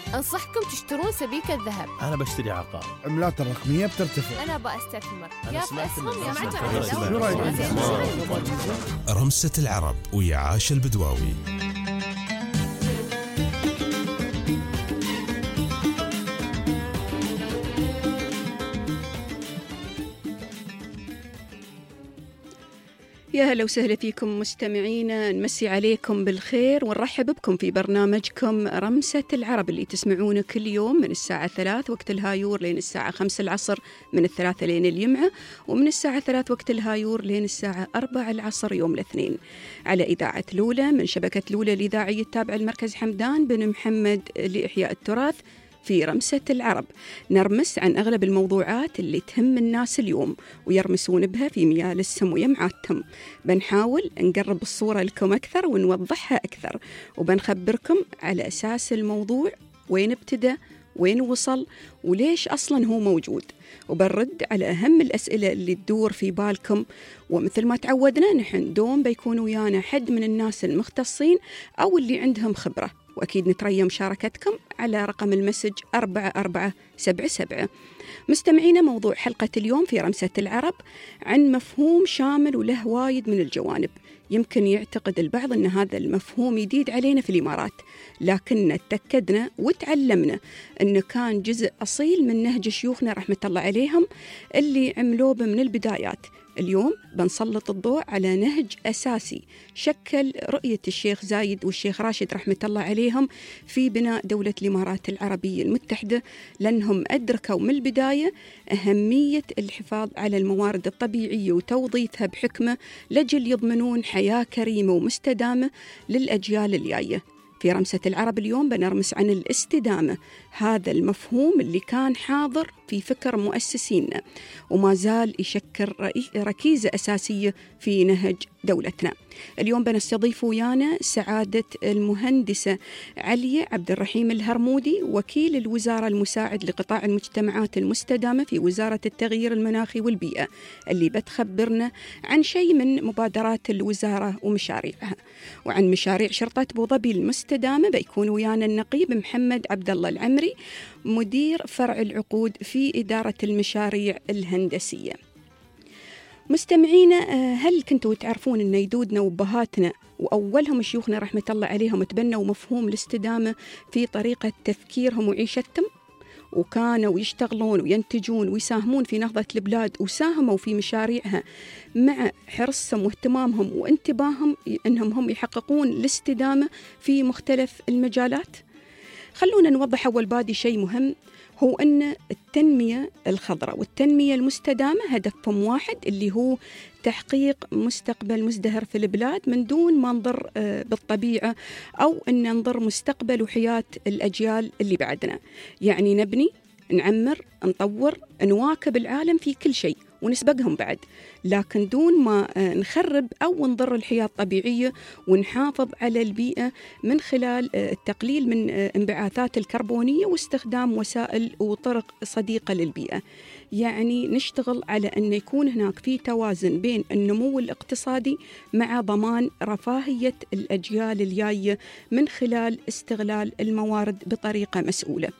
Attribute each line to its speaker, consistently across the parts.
Speaker 1: أنصحكم تشترون سبيكة ذهب.
Speaker 2: أنا بشتري عقار.
Speaker 3: عملات الرقمية بترتفع.
Speaker 1: أنا بستثمر يا في أسهم يا
Speaker 4: رمسة العرب ويا عاش البدواوي.
Speaker 5: يا هلا وسهلا فيكم مستمعينا، نمسي عليكم بالخير ونرحب بكم في برنامجكم رمسة العرب اللي تسمعونه كل يوم من الساعة 3 وقت الهايور لين الساعة 5 العصر، من 3 لين الجمعة، ومن الساعة 3 وقت الهايور لين الساعة 4 العصر يوم الاثنين، على إذاعة لولة من شبكة لولة الإذاعية التابعة لمركز حمدان بن محمد لإحياء التراث. في رمسة العرب نرمس عن أغلب الموضوعات اللي تهم الناس اليوم ويرمسون بها في ميال السم ويمعاتهم. بنحاول نقرب الصورة لكم أكثر ونوضحها أكثر، وبنخبركم على أساس الموضوع وين ابتدى، وين وصل، وليش أصلا هو موجود، وبنرد على أهم الأسئلة اللي تدور في بالكم. ومثل ما تعودنا نحن دوم بيكون ويانا حد من الناس المختصين أو اللي عندهم خبرة، وأكيد نتريا مشاركتكم على رقم المسج 4477. مستمعينا، موضوع حلقة اليوم في رمسة العرب عن مفهوم شامل وله وايد من الجوانب. يمكن يعتقد البعض أن هذا المفهوم جديد علينا في الإمارات، لكن تأكدنا وتعلمنا أنه كان جزء أصيل من نهج شيوخنا رحمة الله عليهم اللي عملوه من البدايات. اليوم بنسلط الضوء على نهج أساسي شكل رؤية الشيخ زايد والشيخ راشد رحمة الله عليهم في بناء دولة الإمارات العربية المتحدة، لأنهم أدركوا من البداية أهمية الحفاظ على الموارد الطبيعية وتوظيفها بحكمة لجل يضمنون حياة كريمة ومستدامة للأجيال الجاية. في رمسة العرب اليوم بنرمس عن الاستدامة، هذا المفهوم اللي كان حاضر في فكر مؤسسينا وما زال يشكل ركيزة أساسية في نهج دولتنا. اليوم بنستضيف ويانا سعادة المهندسة علية عبد الرحيم الهرمودي، وكيل الوزارة المساعد لقطاع المجتمعات المستدامة في وزارة التغيير المناخي والبيئة، اللي بتخبرنا عن شيء من مبادرات الوزارة ومشاريعها. وعن مشاريع شرطة أبو ظبي المستدامة بيكون ويانا النقيب محمد عبد الله العمري، مدير فرع العقود في إدارة المشاريع الهندسية. مستمعينا، هل كنتوا تعرفون أن جدودنا وأبهاتنا وأولهم شيوخنا رحمة الله عليهم تبنوا مفهوم الاستدامة في طريقة تفكيرهم وعيشتهم، وكانوا يشتغلون وينتجون ويساهمون في نهضة البلاد وساهموا في مشاريعها مع حرصهم واهتمامهم وانتباههم أنهم هم يحققون الاستدامة في مختلف المجالات؟ خلونا نوضح أول بادي شيء مهم، هو أن التنمية الخضراء والتنمية المستدامة هدفهم واحد، اللي هو تحقيق مستقبل مزدهر في البلاد من دون ما نضر بالطبيعة أو أن نضر مستقبل وحياة الأجيال اللي بعدنا. يعني نبني، نعمر، نطور، نواكب العالم في كل شيء ونسبقهم بعد، لكن دون ما نخرب أو نضر الحياة الطبيعية، ونحافظ على البيئة من خلال التقليل من انبعاثات الكربونية واستخدام وسائل وطرق صديقة للبيئة. يعني نشتغل على أن يكون هناك في توازن بين النمو الاقتصادي مع ضمان رفاهية الأجيال الجاية من خلال استغلال الموارد بطريقة مسؤولة.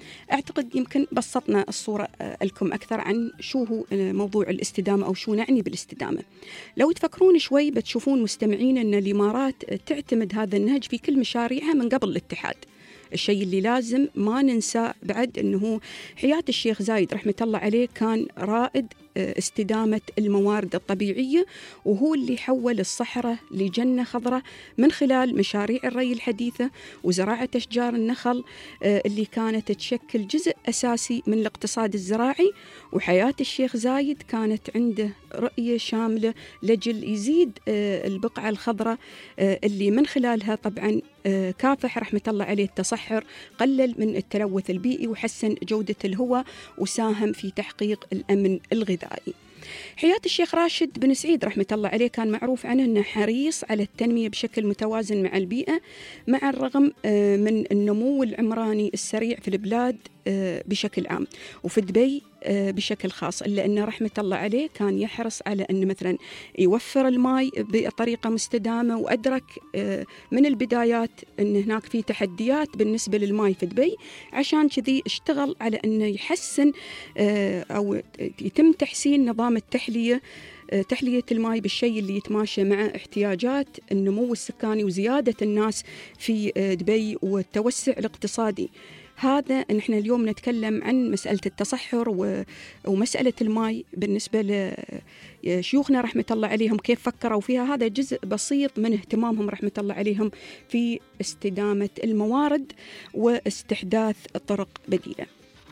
Speaker 5: أعتقد يمكن بسطنا الصورة لكم أكثر عن شو هو موضوع الاستدامة أو شو نعني بالاستدامة. لو تفكرون شوي بتشوفون مستمعين أن الإمارات تعتمد هذا النهج في كل مشاريعها من قبل الاتحاد. الشيء اللي لازم ما ننسى بعد أنه حياة الشيخ زايد رحمة الله عليه كان رائد استدامة الموارد الطبيعية، وهو اللي حول الصحراء لجنة خضراء من خلال مشاريع الري الحديثة وزراعة أشجار النخل اللي كانت تشكل جزء أساسي من الاقتصاد الزراعي. وحياة الشيخ زايد كانت عنده رؤية شاملة لجل يزيد البقعة الخضراء اللي من خلالها طبعا كافح رحمة الله عليه التصحر، قلل من التلوث البيئي وحسن جودة الهواء وساهم في تحقيق الأمن الغذائي. حياة الشيخ راشد بن سعيد رحمة الله عليه كان معروف عنه أنه حريص على التنمية بشكل متوازن مع البيئة، مع الرغم من النمو العمراني السريع في البلاد بشكل عام، وفي دبي بشكل خاص، إلا أن رحمة الله عليه كان يحرص على أن مثلا يوفر الماء بطريقة مستدامة، وأدرك من البدايات أن هناك في تحديات بالنسبة للماء في دبي، عشان كذي اشتغل على أنه يحسن أو يتم تحسين نظام تحلية الماء بالشيء اللي يتماشى مع احتياجات النمو السكاني وزيادة الناس في دبي والتوسع الاقتصادي. هذا نحن اليوم نتكلم عن مسألة التصحر ومسألة الماء بالنسبة لشيوخنا رحمة الله عليهم كيف فكروا فيها. هذا جزء بسيط من اهتمامهم رحمة الله عليهم في استدامة الموارد واستحداث طرق بديلة.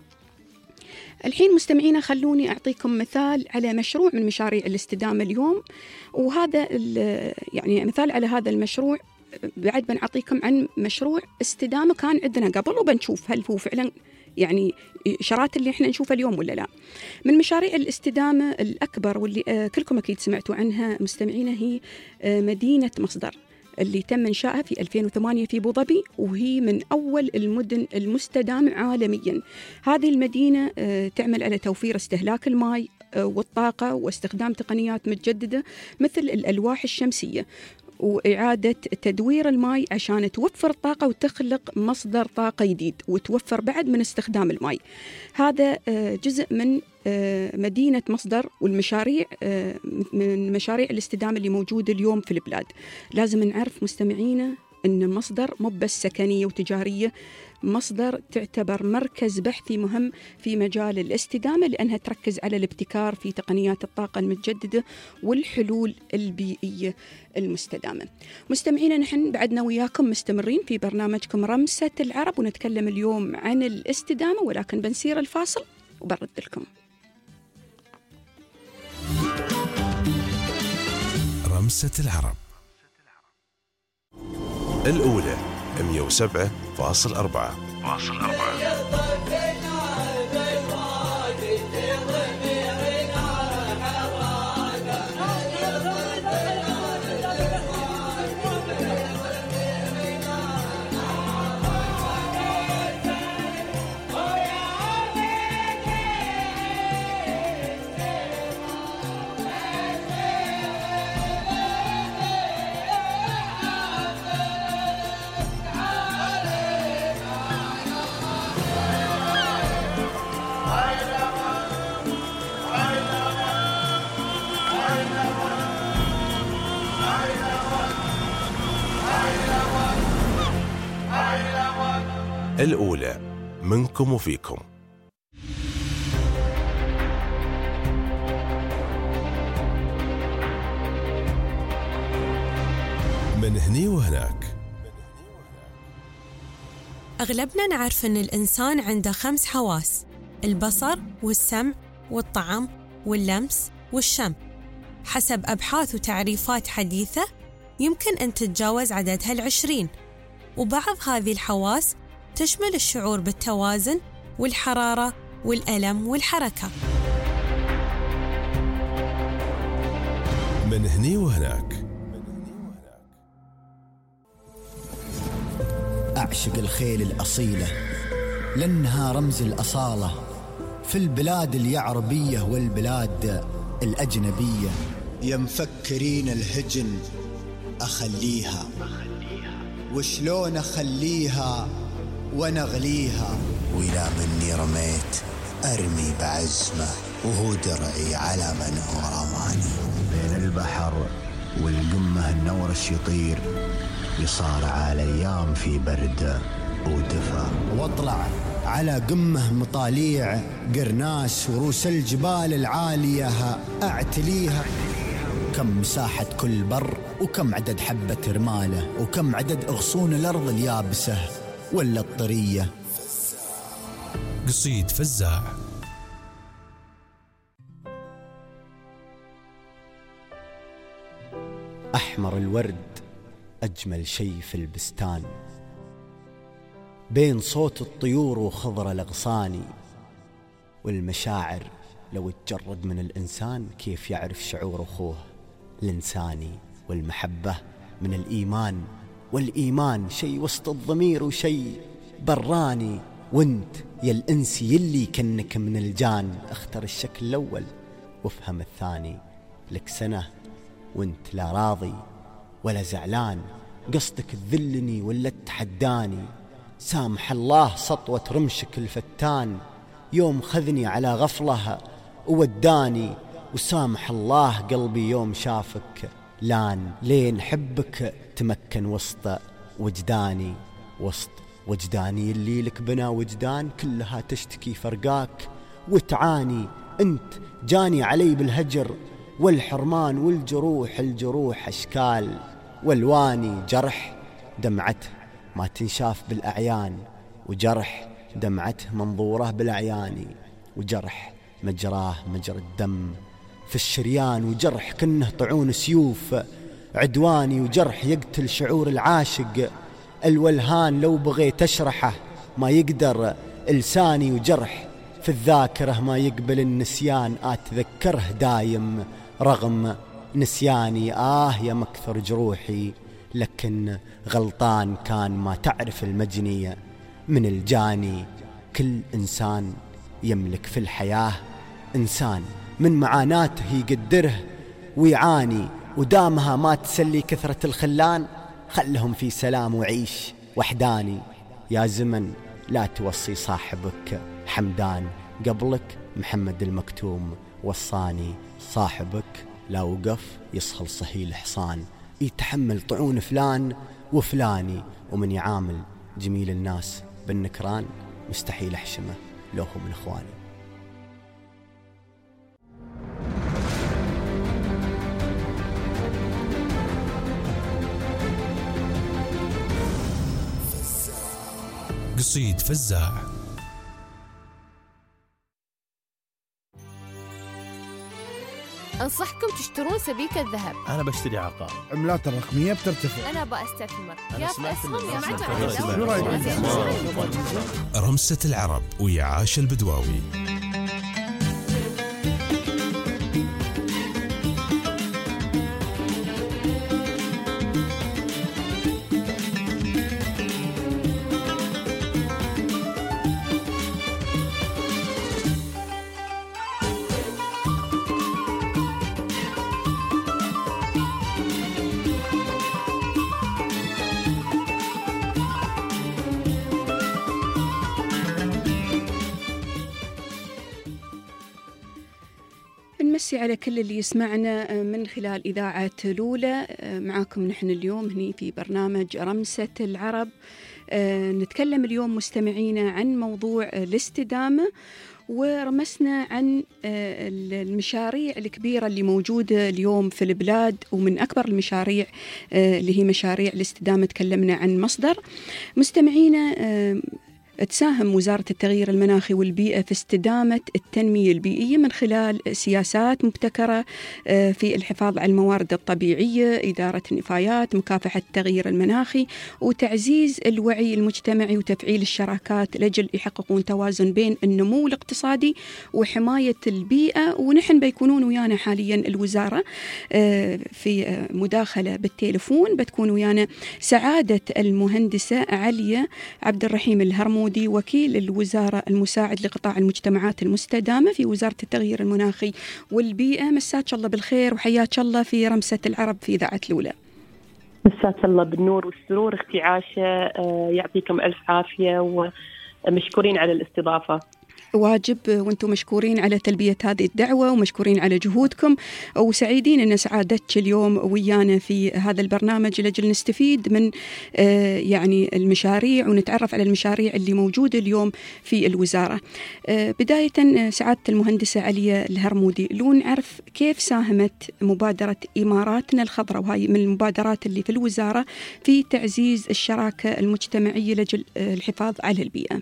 Speaker 5: الحين مستمعينا خلوني أعطيكم مثال على مشروع من مشاريع الاستدامة اليوم، وهذا يعني مثال على هذا المشروع. بعد بنعطيكم عن مشروع استدامة كان عندنا قبل، وبنشوف هل هو فعلا يعني إشارات اللي احنا نشوفها اليوم ولا لا. من مشاريع الاستدامة الأكبر واللي كلكم أكيد سمعتوا عنها مستمعينا هي مدينة مصدر، اللي تم إنشائها في 2008 في أبو ظبي، وهي من أول المدن المستدامة عالميا. هذه المدينة تعمل على توفير استهلاك الماء والطاقة واستخدام تقنيات متجددة مثل الألواح الشمسية وإعادة تدوير الماء عشان توفر الطاقة وتخلق مصدر طاقة جديد وتوفر بعد من استخدام الماء. هذا جزء من مدينة مصدر والمشاريع من مشاريع الاستدامة اللي موجودة اليوم في البلاد. لازم نعرف مستمعينا أن مصدر مو بس سكنية وتجارية، مصدر تعتبر مركز بحثي مهم في مجال الاستدامة، لأنها تركز على الابتكار في تقنيات الطاقة المتجددة والحلول البيئية المستدامة. مستمعينا نحن بعدنا وياكم مستمرين في برنامجكم رمسة العرب، ونتكلم اليوم عن الاستدامة، ولكن بنسير الفاصل وبرد لكم.
Speaker 4: رمسة العرب
Speaker 2: الأولى 107.4. الأولى منكم وفيكم.
Speaker 4: من هني وهناك.
Speaker 6: أغلبنا نعرف أن الإنسان عنده 5 حواس: البصر والسمع والطعم واللمس والشم. حسب أبحاث وتعريفات حديثة يمكن أن تتجاوز عددها 20، وبعض هذه الحواس تشمل الشعور بالتوازن والحرارة والألم والحركة.
Speaker 4: من هني وهناك.
Speaker 7: أعشق الخيل الأصيلة لأنها رمز الأصالة في البلاد اليعربية والبلاد الأجنبية. يا مفكرين الهجن أخليها، وشلون أخليها ونغليها، وإلى مني رميت أرمي بعزمه، وهو درعي على من هو رماني. بين البحر والقمة النورش يطير، يصارع الأيام في برد ودفا، واطلع على قمة مطاليع قرناس، وروس الجبال العالية أعتليها. كم مساحة كل بر، وكم عدد حبة رماله، وكم عدد أغصون الأرض اليابسة ولا الطرية.
Speaker 4: قصيد فزاع.
Speaker 7: أحمر الورد أجمل شيء في البستان، بين صوت الطيور وخضر الأغصان. والمشاعر لو تجرد من الإنسان كيف يعرف شعور أخوه الإنساني. والمحبة من الإيمان، والإيمان شيء وسط الضمير وشيء براني. وانت يا الإنسي يلي كنك من الجان، اختر الشكل الأول وافهم الثاني. لك سنة وانت لا راضي ولا زعلان، قصدك تذلني ولا تحداني. سامح الله سطوة رمشك الفتان، يوم خذني على غفلة ووداني. وسامح الله قلبي يوم شافك لان، لين حبك تمكن وسط وجداني. وسط وجداني اللي لك بنا وجدان، كلها تشتكي فرقاك وتعاني. انت جاني علي بالهجر والحرمان والجروح، الجروح أشكال والواني. جرح دمعته ما تنشاف بالأعيان، وجرح دمعته منظوره بالأعيان. وجرح مجراه مجرى الدم في الشريان، وجرح كنه طعون سيوف عدواني. وجرح يقتل شعور العاشق الولهان، لو بغيت أشرحه ما يقدر لساني. وجرح في الذاكرة ما يقبل النسيان، أتذكره دايم رغم نسياني. يا مكثر جروحي لكن غلطان كان، ما تعرف المجني من الجاني. كل إنسان يملك في الحياة إنسان من معاناته يقدره ويعاني، ودامها ما تسلي كثرة الخلان، خلهم في سلام وعيش وحداني. يا زمن لا توصي صاحبك حمدان، قبلك محمد المكتوم وصاني. صاحبك لا وقف يصهل صهيل حصان، يتحمل طعون فلان وفلاني. ومن يعامل جميل الناس بالنكران، مستحيل أحشمه لو هو من إخواني.
Speaker 4: قصيد فزاع.
Speaker 1: أنصحكم تشترون سبيكة ذهب.
Speaker 3: أنا بشتري عقار. عملات الرقمية بترتفع.
Speaker 1: أنا بأستثمر يا في أسهم يا
Speaker 4: رمسة العرب ويا عاش البدواوي.
Speaker 5: نمسي على كل اللي يسمعنا من خلال إذاعة لولا. معاكم نحن اليوم هني في برنامج رمسة العرب. نتكلم اليوم مستمعينا عن موضوع الاستدامة، ورمسنا عن المشاريع الكبيرة اللي موجودة اليوم في البلاد، ومن أكبر المشاريع اللي هي مشاريع الاستدامة تكلمنا عن مصدر. مستمعينا، تساهم وزارة التغيير المناخي والبيئة في استدامة التنمية البيئية من خلال سياسات مبتكرة في الحفاظ على الموارد الطبيعية، إدارة النفايات، مكافحة التغيير المناخي، وتعزيز الوعي المجتمعي وتفعيل الشراكات لأجل يحققون توازن بين النمو الاقتصادي وحماية البيئة. ونحن بيكونون ويانا حاليا الوزارة في مداخلة بالتليفون، بتكون ويانا سعادة المهندسة عليا عبد الرحيم الهرمودي، وكيل الوزارة المساعد لقطاع المجتمعات المستدامة في وزارة التغيير المناخي والبيئة. مساك الله بالخير وحياك الله في رمسة العرب في إذاعة لولا.
Speaker 8: مساك الله بالنور والسرور اختي عاشة، يعطيكم ألف عافية ومشكورين على الاستضافة.
Speaker 5: واجب، وانتم مشكورين على تلبية هذه الدعوة ومشكورين على جهودكم، وسعيدين أن سعادتك اليوم ويانا في هذا البرنامج لأجل نستفيد من يعني المشاريع ونتعرف على المشاريع اللي موجودة اليوم في الوزارة. بداية سعادة المهندسة عليا الهرمودي، لو نعرف كيف ساهمت مبادرة إماراتنا الخضراء، وهي من المبادرات اللي في الوزارة، في تعزيز الشراكة المجتمعية لأجل الحفاظ على البيئة.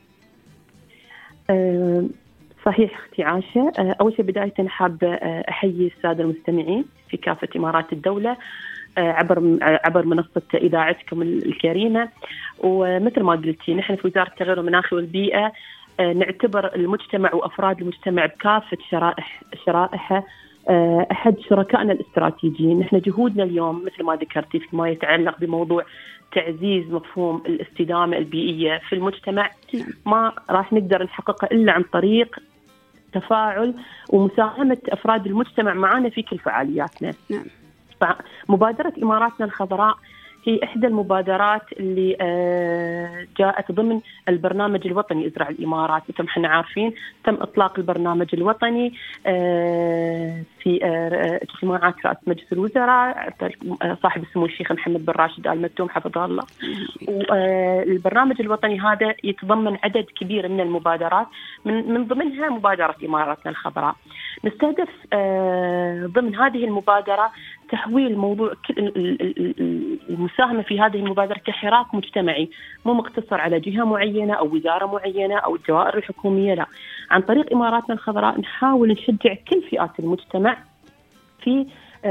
Speaker 8: صحيح اختي عاشة. أول شيء بداية حابة أحيي السادة المستمعين في كافة إمارات الدولة عبر منصة إذاعتكم الكريمة. ومثل ما قلتي، نحن في وزارة التغيير المناخي والبيئة نعتبر المجتمع وأفراد المجتمع بكافة شرائحه أحد شركائنا الاستراتيجيين. نحن جهودنا اليوم مثل ما ذكرتي فيما يتعلق بموضوع تعزيز مفهوم الاستدامة البيئية في المجتمع ما راح نقدر نحققه إلا عن طريق تفاعل ومساهمة أفراد المجتمع معنا في كل فعالياتنا. مبادرة إماراتنا الخضراء هي إحدى المبادرات اللي جاءت ضمن البرنامج الوطني ازرع الإمارات. مثل ما احنا عارفين تم إطلاق البرنامج الوطني في اجتماعات رئاسة مجلس الوزراء صاحب السمو الشيخ محمد بن راشد آل مكتوم حفظه الله. والبرنامج الوطني هذا يتضمن عدد كبير من المبادرات، من ضمنها مبادرة إماراتنا الخضراء. نستهدف ضمن هذه المبادرة تحويل موضوع المساهمة في هذه المبادرة كحراك مجتمعي، مو مقتصر على جهة معينة أو وزارة معينة أو الدوائر الحكومية، لا، عن طريق إماراتنا الخضراء نحاول نشجع كل فئات المجتمع في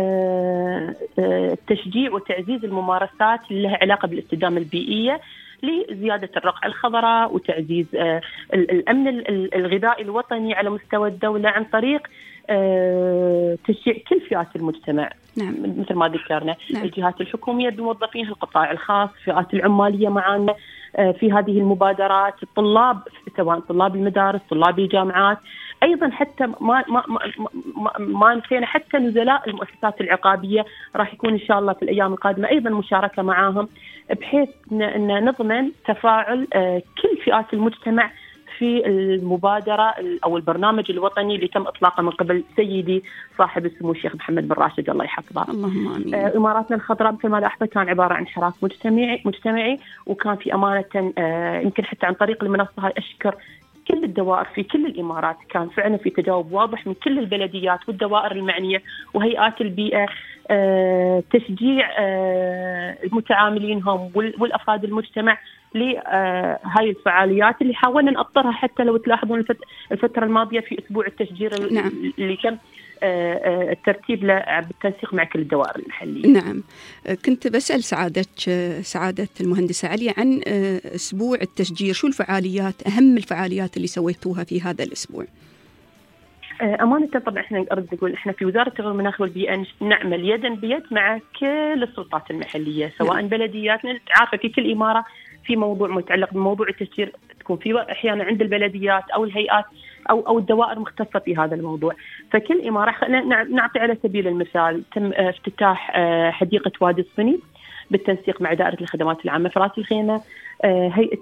Speaker 8: تشجيع وتعزيز الممارسات اللي لها علاقة بالاستدامة البيئية لزيادة الرقعة الخضراء وتعزيز الأمن الغذائي الوطني على مستوى الدولة عن طريق تشجيع كل فئات المجتمع.
Speaker 5: نعم.
Speaker 8: مثل ما ذكرنا الجهات الحكومية بموظفينها، القطاع الخاص، فئات العمالية معنا في هذه المبادرات، الطلاب سواء طلاب المدارس، طلاب الجامعات، أيضا حتى ما نسينا حتى نزلاء المؤسسات العقابية راح يكون إن شاء الله في الأيام القادمة أيضا مشاركة معاهم، بحيث أن نضمن تفاعل كل فئات المجتمع في المبادرة أو البرنامج الوطني اللي تم إطلاقه من قبل سيدي صاحب السمو الشيخ محمد بن راشد الله يحفظه.
Speaker 5: اللهم آمين.
Speaker 8: إماراتنا الخضراء مثل ما لاحظت كان عبارة عن حراك مجتمعي وكان في أمانة يمكن حتى عن طريق المنصة هاي أشكر كل الدوائر في كل الإمارات، كان فعلا في تجاوب واضح من كل البلديات والدوائر المعنية وهيئات البيئة، تشجيع المتعاملين هم والأفراد المجتمع لهاي الفعاليات اللي حاولنا نأطرها. حتى لو تلاحظون الفترة الماضية في أسبوع التشجير اللي تم الترتيب له بالتنسيق مع كل الدوائر المحلية.
Speaker 5: نعم، كنت بسأل سعادة المهندسة عليا عن أسبوع التشجير، شو الفعاليات، أهم الفعاليات اللي سويتوها في هذا الأسبوع؟
Speaker 8: أمانة طبعا إحنا أرد أقول إحنا في وزارة التغير المناخي والبيئة نعمل يدا بيد مع كل السلطات المحلية سواء بلدياتنا، عارفة في كل إمارة في موضوع متعلق بموضوع التشجير تكون في أحيانا عند البلديات أو الهيئات أو الدوائر مختصة في هذا الموضوع. فكل إمارة نعطي على سبيل المثال تم افتتاح حديقة وادي الصني بالتنسيق مع دائرة الخدمات العامة في راس الخيمة. هيئة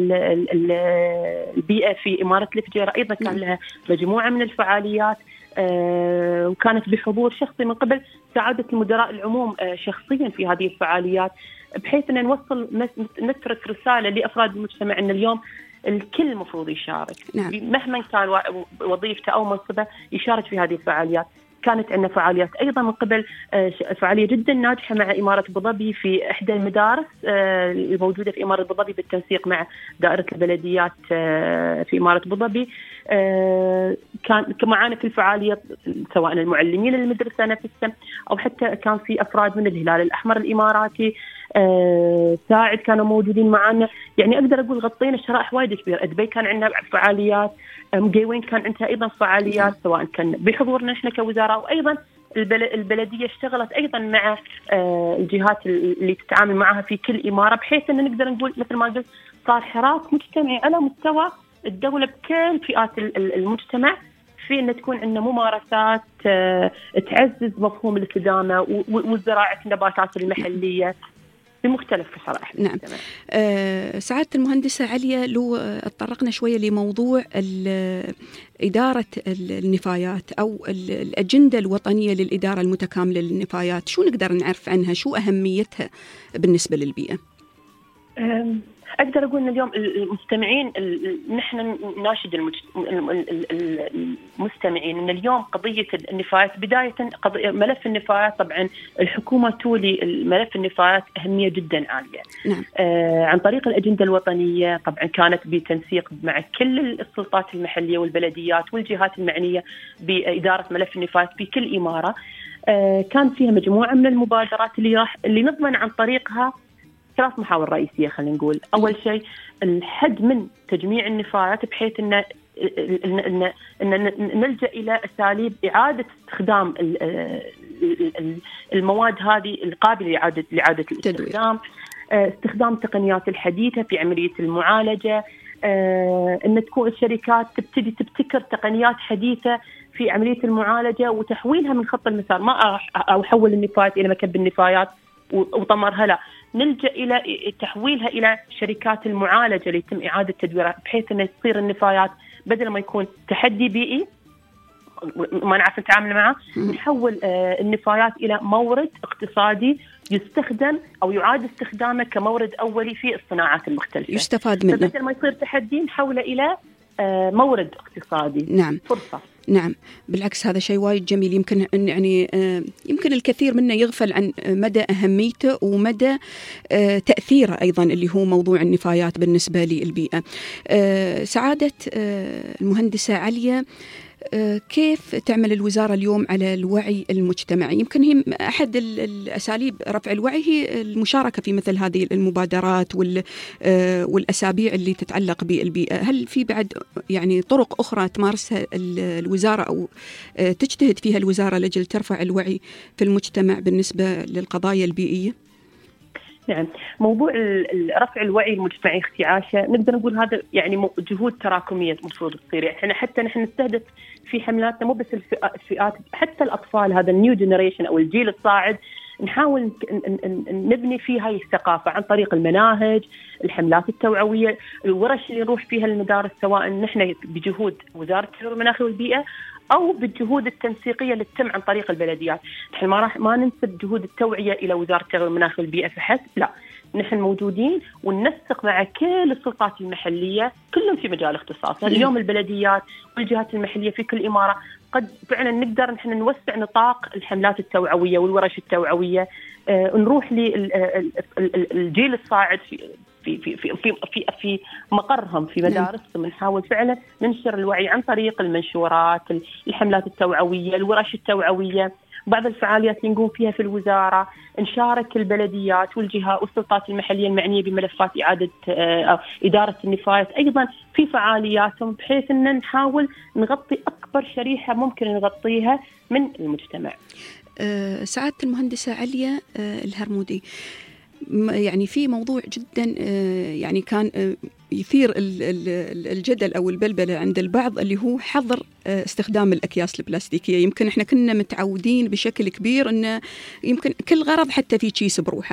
Speaker 8: البيئة في إمارة الفجيرة أيضا كان لها مجموعة من الفعاليات، وكانت بحضور شخصي من قبل سعادة المدراء العموم شخصيا في هذه الفعاليات، بحيث أن نوصل نترك رسالة لأفراد المجتمع أن اليوم الكل مفروض يشارك. نعم. مهما كان وظيفته أو منصبه يشارك في هذه الفعاليات. كانت عندنا فعاليات أيضا من قبل فعالية جدا ناجحة مع إمارة أبو ظبي في إحدى المدارس الموجودة في إمارة أبو ظبي بالتنسيق مع دائرة البلديات في إمارة أبو ظبي. كان معانا في الفعالية سواء المعلمين المدرسة نفسهم أو حتى كان في أفراد من الهلال الأحمر الإماراتي ساعد كانوا موجودين معنا. يعني أقدر أقول غطينا شرائح وايد كبيرة. دبي كان عندنا فعاليات، مقيوين كان عندها أيضا فعاليات سواء كان بحضورنا إحنا كوزارة وأيضا البلدية اشتغلت أيضا مع الجهات اللي تتعامل معها في كل إمارة، بحيث أن نقدر نقول مثل ما قلت صار حراك مجتمعي على مستوى الدولة بكل فئات المجتمع في أن تكون عندنا ممارسات تعزز مفهوم الاستدامة وزراعة النباتات المحلية بمختلف شرائح.
Speaker 5: نعم. سعادة المهندسة عليا، لو اتطرقنا شوية لموضوع إدارة النفايات أو الأجندة الوطنية للإدارة المتكاملة للنفايات، شو نقدر نعرف عنها؟ شو أهميتها بالنسبة للبيئة؟
Speaker 8: أقدر أقول أن اليوم المستمعين نحن ناشد المستمعين أن اليوم قضية النفايات بداية ملف النفايات، طبعا الحكومة تولي ملف النفايات أهمية جدا عالية.
Speaker 5: نعم.
Speaker 8: عن طريق الأجندة الوطنية طبعا كانت بتنسيق مع كل السلطات المحلية والبلديات والجهات المعنية بإدارة ملف النفايات في كل إمارة. كان فيها مجموعة من المبادرات اللي نضمن عن طريقها 3 محاور رئيسية. خلينا نقول أول شيء الحد من تجميع النفايات بحيث أن ان نلجأ الى اساليب اعاده استخدام المواد هذه القابله لاعاده الاستخدام، استخدام التقنيات الحديثه في عمليه المعالجه، ان تكون الشركات تبتدي تبتكر تقنيات حديثه في عمليه المعالجه وتحويلها من خط المسار، ما احول النفايات الى مكب النفايات وطمرها، لا، نلجأ الى تحويلها الى شركات المعالجه اللي يتم اعاده تدويرها بحيث ان تصير النفايات بدل ما يكون تحدي بيئي ما نعرف نتعامل معه، نحول النفايات الى مورد اقتصادي يستخدم او يعاد استخدامه كمورد اولي في الصناعات المختلفه،
Speaker 5: يستفاد منه،
Speaker 8: بدل ما يصير تحدي نحوله الى مورد اقتصادي.
Speaker 5: نعم،
Speaker 8: فرصه.
Speaker 5: نعم، بالعكس هذا شيء وايد جميل. يمكن يعني يمكن الكثير منا يغفل عن مدى أهميته ومدى تأثيره أيضا اللي هو موضوع النفايات بالنسبة للبيئة. سعادة المهندسة عليا، كيف تعمل الوزارة اليوم على الوعي المجتمعي؟ يمكن هي أحد الأساليب رفع الوعي هي المشاركة في مثل هذه المبادرات والأسابيع اللي تتعلق بالبيئة. هل في بعد يعني طرق أخرى تمارسها الوزارة أو تجتهد فيها الوزارة لأجل ترفع الوعي في المجتمع بالنسبة للقضايا البيئية؟
Speaker 8: نعم، موضوع رفع الوعي المجتمعي اختي عاشة نقدر نقول هذا يعني جهود تراكمية المفروض تصير. يعني حتى نحن نستهدف في حملاتنا مو بس الفئات، حتى الأطفال، هذا النيو جنريشن أو الجيل الصاعد، نحاول نبني فيه هاي الثقافة عن طريق المناهج، الحملات التوعوية، الورش اللي نروح فيها المدارس، سواء نحن بجهود وزارة التغير المناخي والبيئة أو بالجهود التنسيقية اللي تتم عن طريق البلديات. نحن ما ننسب جهود التوعية إلى وزارة التغير المناخي والبيئة فحسب، لا، نحن موجودين وننسق مع كل السلطات المحلية كلهم في مجال اختصاصها. اليوم البلديات والجهات المحلية في كل إمارة قد فعلا نقدر نحن نوسع نطاق الحملات التوعوية والورش التوعوية، نروح للجيل الصاعد في مقرهم في مدارسهم، نحاول فعلا ننشر الوعي عن طريق المنشورات، الحملات التوعوية، الورش التوعوية، بعض الفعاليات اللي نقوم فيها في الوزارة، نشارك البلديات والجهات والسلطات المحلية المعنية بملفات إدارة النفايات أيضا في فعالياتهم، بحيث أن نحاول نغطي أكبر شريحة ممكن نغطيها من المجتمع.
Speaker 5: سعادة المهندسة عليا الهرمودي، يعني في موضوع جدا يعني كان يثير الجدل أو البلبلة عند البعض، اللي هو حظر استخدام الأكياس البلاستيكية. يمكن إحنا كنا متعودين بشكل كبير أن يمكن كل غرض حتى في كيس بروحه،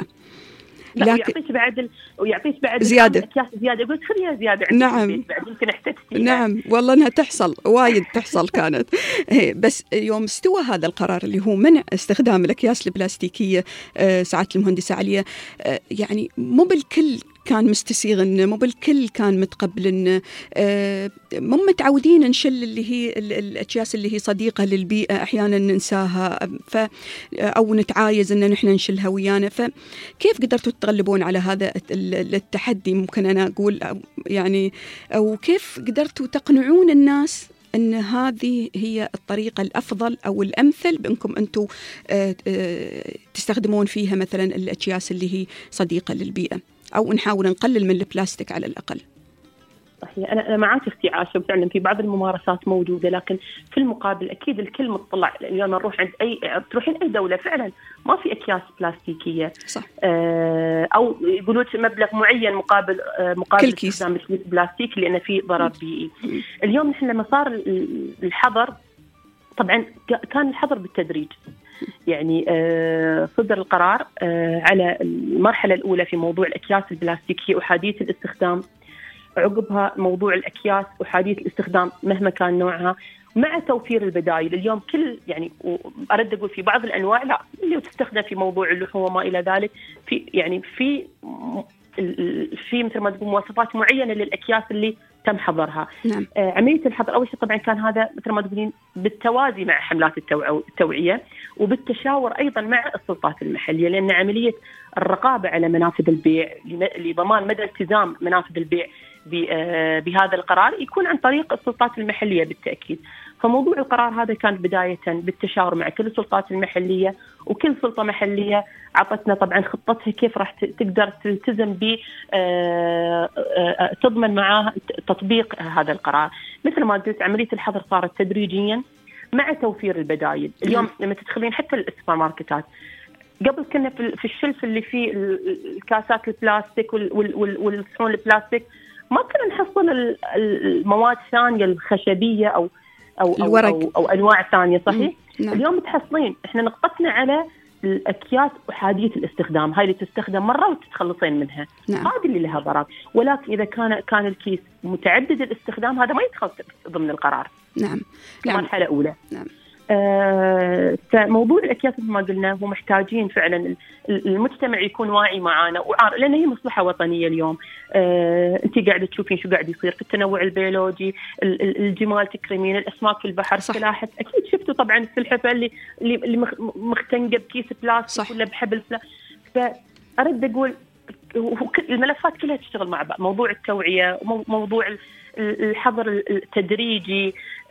Speaker 8: ويعطيك بعد
Speaker 5: زيادة
Speaker 8: أكياس زيادة، يقول خليها زيادة.
Speaker 5: نعم،
Speaker 8: بعد يمكن احتجتي.
Speaker 5: نعم والله أنها تحصل وايد تحصل كانت. بس يوم استوى هذا القرار اللي هو منع استخدام الأكياس البلاستيكية، سعادة المهندسة عليا، يعني مو بالكل كان مستسيغ، مو بالكل كان متقبل، مو متعودين نشل اللي هي الأكياس اللي هي صديقة للبيئة، أحيانا ننساها أو نتعايز أن نحن نشلها ويانا. فكيف قدرتوا تتغلبون على هذا التحدي، ممكن أنا أقول يعني، أو كيف قدرتوا تقنعون الناس أن هذه هي الطريقة الأفضل أو الأمثل بأنكم أنتم تستخدمون فيها مثلا الأكياس اللي هي صديقة للبيئة، أو نحاول نقلل من البلاستيك على الأقل؟
Speaker 8: صحيح، أنا معك اختي عاشة، فعلا في بعض الممارسات موجودة، لكن في المقابل أكيد الكل مطلع. اليوم نروح عند تروحين أي دولة فعلا ما في أكياس بلاستيكية، صح. أو يقولون مبلغ معين مقابل استخدام الكيس بلاستيك لأن فيه ضرر بيئي. اليوم نحن لما صار الحظر، طبعا كان الحظر بالتدريج، يعني صدر القرار على المرحلة الأولى في موضوع الأكياس البلاستيكية أحادية الاستخدام، عقبها موضوع الأكياس أحادية الاستخدام مهما كان نوعها، مع توفير البدائل. اليوم كل يعني أرد أقول في بعض الأنواع لا اللي تستخدم في موضوع اللحوم وما إلى ذلك، في يعني في مثل ما تقول مواصفات معينة للأكياس اللي تم حظرها.
Speaker 5: نعم.
Speaker 8: عملية الحظر أول شيء طبعا كان هذا مثل ما تقولين بالتوازي مع حملات التوعية وبالتشاور أيضا مع السلطات المحلية، لأن عملية الرقابة على منافذ البيع لضمان مدى التزام منافذ البيع بهذا القرار يكون عن طريق السلطات المحلية بالتأكيد. فموضوع القرار هذا كان بداية بالتشاور مع كل السلطات المحلية، وكل سلطة محلية عطتنا طبعا خطتها كيف راح تقدر تلتزم تضمن معاه تطبيق هذا القرار. مثل ما قلت عملية الحظر صارت تدريجيا مع توفير البدائل. اليوم لما تدخلين حتى السوبر ماركتات، قبل كنا في الشلف اللي فيه الكاسات البلاستيك والصحون البلاستيك ما كنا نحصل المواد الثانية الخشبية أو أنواع ثانية صحيح؟
Speaker 5: نعم.
Speaker 8: اليوم تحصلين إحنا نقطتنا على الأكياس أحادية الاستخدام، هاي اللي تستخدم مرة وتتخلصين منها.
Speaker 5: نعم.
Speaker 8: هذه اللي لها ضرر، ولكن إذا كان الكيس متعدد الاستخدام هذا ما يدخل ضمن القرار.
Speaker 5: نعم.
Speaker 8: مرحلة أولى.
Speaker 5: نعم.
Speaker 8: فموضوع الأكياس مثل ما قلنا هو محتاجين فعلا المجتمع يكون واعي معانا لأن هي مصلحة وطنية اليوم. أنت قاعدة تشوفين شو قاعد يصير في التنوع البيولوجي، الجمال تكرمين، الأسماك في البحر، سلاحف أكيد شفتوا طبعا السلحفة اللي مختنقة بكيس بلاستيك ولا بحبل فأرد أقول الملفات كلها تشتغل مع بعض. موضوع التوعية، موضوع الحظر التدريجي،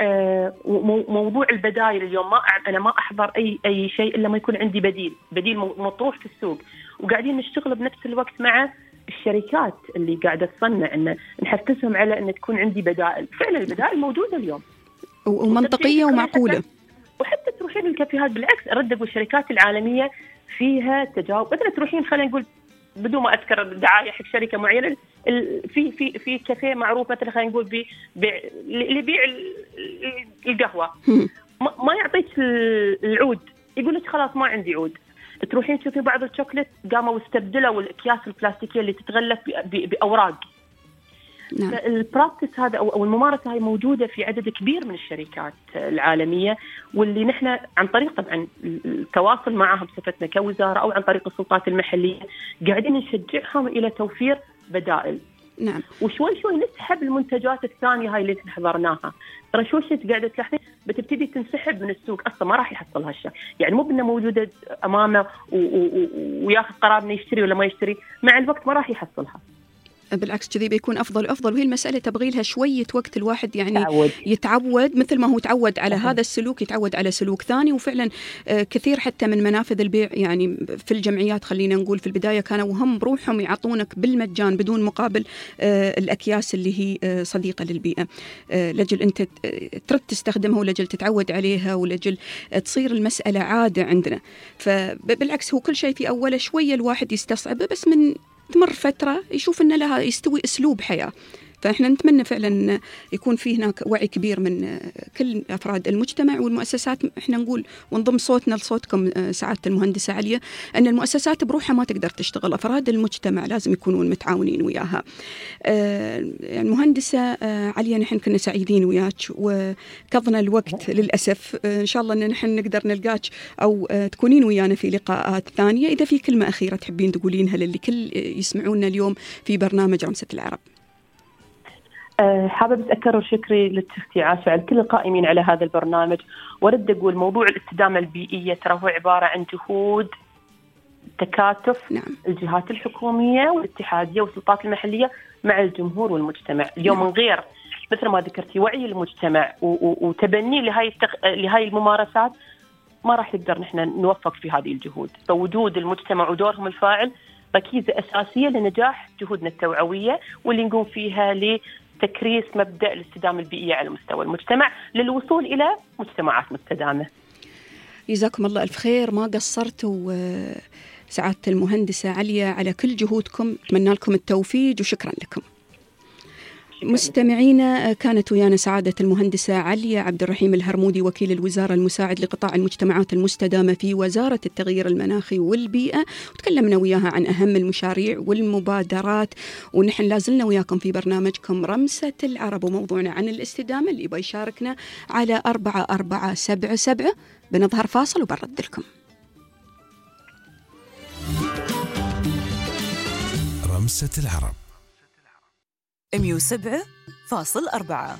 Speaker 8: موضوع البدائل. اليوم أنا ما أحضر أي شيء إلا ما يكون عندي بديل مطروح في السوق، وقاعدين نشتغل بنفس الوقت مع الشركات اللي قاعدة تصنع إن نحفزهم على أن تكون عندي بدائل. فعلا البدائل موجودة اليوم
Speaker 5: ومنطقية ومعقولة.
Speaker 8: وحتى تروحين الكافيهات بالعكس أرد أقول الشركات العالمية فيها تجاوب. مثلا تروحين خلينا نقول بدون ما أذكر دعاية حق شركة معينة، في كافيه معروف مثلا خلينا نقول اللي يبيع القهوة ما يعطيك العود، يقول لك خلاص ما عندي عود. تروحين تشوفين بعض الشوكولات قاموا واستبدلوا الأكياس البلاستيكية اللي تتغلف بأوراق.
Speaker 5: نعم.
Speaker 8: البراكتس هذا أو الممارسة هاي موجودة في عدد كبير من الشركات العالمية، واللي نحن عن طريق طبعا التواصل معها بصفتنا كوزارة أو عن طريق السلطات المحلية قاعدين نشجعهم إلى توفير بدائل.
Speaker 5: نعم.
Speaker 8: وشوي نسحب المنتجات الثانية هاي اللي حضرناها. ترى شوي قاعدة تلاحظين بتبتدي تنسحب من السوق، أصلا ما راح يحصل هالشيء. يعني مو بأنه موجودة أمامه وياخذ قرار إنه يشتري ولا ما يشتري، مع الوقت ما راح يحصلها.
Speaker 5: بالعكس كذي بيكون أفضل وأفضل. وهي المسألة تبغي لها شوية وقت، الواحد يعني يتعود مثل ما هو تعود على هذا السلوك يتعود على سلوك ثاني. وفعلا كثير حتى من منافذ البيع يعني في الجمعيات خلينا نقول في البداية كانوا هم بروحهم يعطونك بالمجان بدون مقابل الأكياس اللي هي صديقة للبيئة، لجل أنت ترد تستخدمها ولجل تتعود عليها ولجل تصير المسألة عادة عندنا. فبالعكس هو كل شيء في أوله شوية الواحد يستصعبه، بس من تمر فترة يشوف أن لها يستوي أسلوب حياة. فإحنا نتمنى فعلا يكون في هناك وعي كبير من كل أفراد المجتمع والمؤسسات. إحنا نقول ونضم صوتنا لصوتكم سعادة المهندسة عليا أن المؤسسات بروحها ما تقدر تشتغل، أفراد المجتمع لازم يكونون متعاونين وياها. المهندسة عليا نحن كنا سعيدين وياك وقضنا الوقت للأسف. إن شاء الله أن نحن نقدر نلقاك أو تكونين ويانا في لقاءات ثانية. إذا في كلمة أخيرة تحبين تقولينها للي كل يسمعونا اليوم في برنامج رمسة العرب.
Speaker 8: حابب أكرر شكري للأختي عاشة على كل القائمين على هذا البرنامج، ورد أقول موضوع الاستدامة البيئية ترى هو عبارة عن جهود تكاتف.
Speaker 5: نعم. الجهات
Speaker 8: الحكومية والاتحادية والسلطات المحلية مع الجمهور والمجتمع. اليوم من غير مثل ما ذكرتي وعي المجتمع وتبني لهاي الممارسات ما راح نقدر نحن نوفق في هذه الجهود. فوجود المجتمع ودورهم الفاعل ركيزة أساسية لنجاح جهودنا التوعوية واللي نقوم فيها تكريس مبدأ الاستدامة البيئية على مستوى المجتمع للوصول إلى مجتمعات مستدامة.
Speaker 5: جزاكم الله ألف خير، ما قصرتوا سعادة المهندسة عليا على كل جهودكم. أتمنى لكم التوفيق وشكرا لكم. مستمعينا كانت ويانا سعادة المهندسة عليا عبد الرحيم الهرمودي وكيل الوزارة المساعد لقطاع المجتمعات المستدامة في وزارة التغيير المناخي والبيئة، وتكلمنا وياها عن أهم المشاريع والمبادرات. ونحن لازلنا وياكم في برنامجكم رمسة العرب، وموضوعنا عن الاستدامة. اللي يبغى يشاركنا على 4477. بنظهر فاصل وبرد لكم.
Speaker 4: رمسة العرب
Speaker 9: 107.4.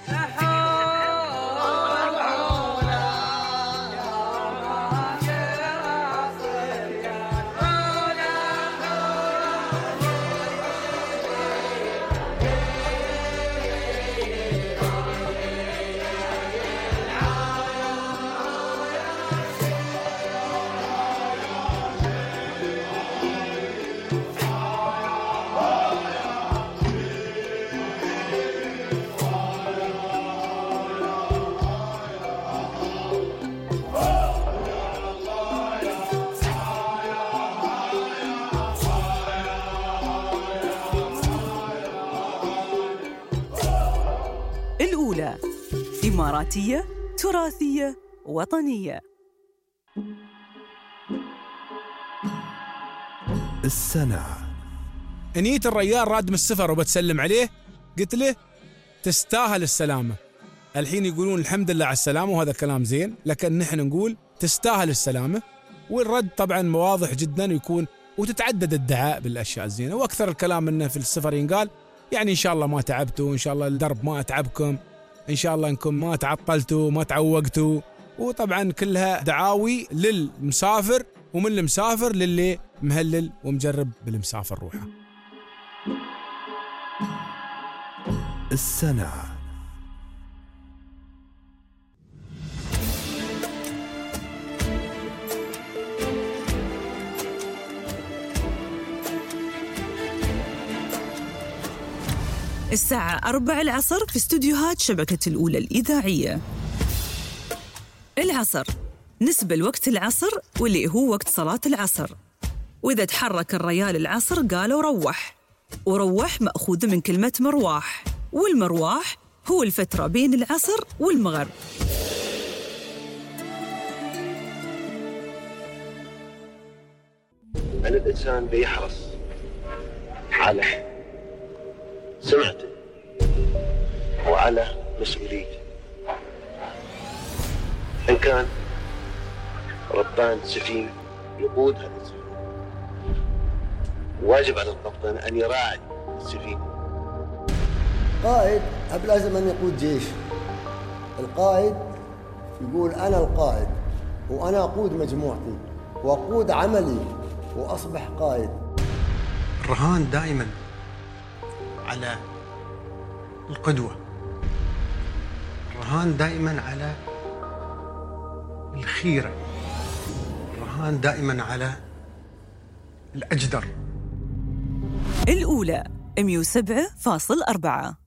Speaker 9: الأولى إماراتية تراثية وطنية.
Speaker 2: السنة.
Speaker 10: نيت الرجال راد من السفر وبتسلم عليه، قلت له تستاهل السلامة. الحين يقولون الحمد لله على السلامة وهذا كلام زين، لكن نحن نقول تستاهل السلامة. والرد طبعا واضح جدا ويكون وتتعدد الدعاء بالأشياء الزينة، وأكثر الكلام إنه في السفر ينقال يعني إن شاء الله ما تعبتوا، إن شاء الله الدرب ما أتعبكم، إن شاء الله إنكم ما تعطلتوا ما تعوقتوا. وطبعا كلها دعاوي للمسافر ومن المسافر للي مهلل ومجرب بالمسافر روحه.
Speaker 2: السنة.
Speaker 9: الساعة 4 العصر في استوديوهات شبكة الأولى الإذاعية. العصر نسبة لوقت العصر واللي هو وقت صلاة العصر، وإذا تحرك الريال العصر قالوا روح، وروح مأخوذ من كلمة مرواح، والمرواح هو الفترة بين العصر والمغرب.
Speaker 11: أن الإنسان بيحرص على سمعته وعلى مسؤوليته، إن كان ربان سفينة يقود هذا السفينة، واجب على القبطان أن يراعي السفينة.
Speaker 12: قائد لازم أن يقود جيش. القائد يقول أنا القائد وأنا أقود مجموعتي وأقود عملي وأصبح قائد.
Speaker 13: الرهان دائما على القدوة، الرهان دائما على الخيرة، الرهان دائما على الأجدر.
Speaker 9: الأولى 107.4.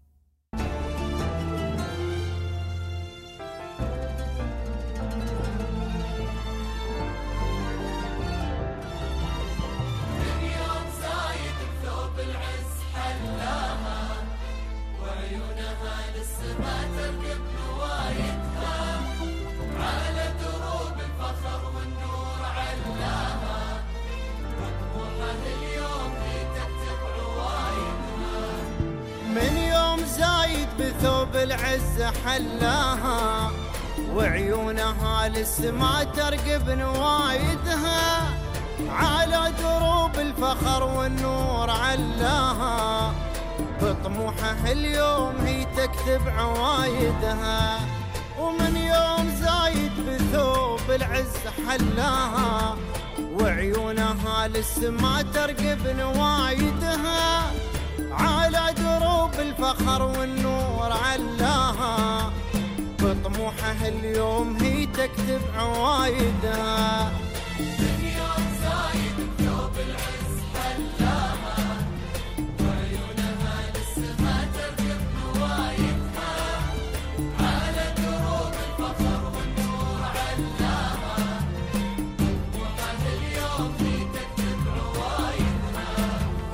Speaker 14: ثوب العز حلاها وعيونها للسما ترقب نوايدها، على دروب الفخر والنور علاها، بطموحها اليوم هي تكتب عوايدها. ومن يوم زايد بثوب العز حلاها وعيونها للسما ترقب نوايدها، على دروب الفخر والنور علاها، بطموحها اليوم هي تكتب عوايدها. من يوم زايد بثوب العز حلاها وعيونها للسما ترقب نوايدها، على دروب الفخر والنور علاها، بطموحها اليوم هي تكتب عوايدها.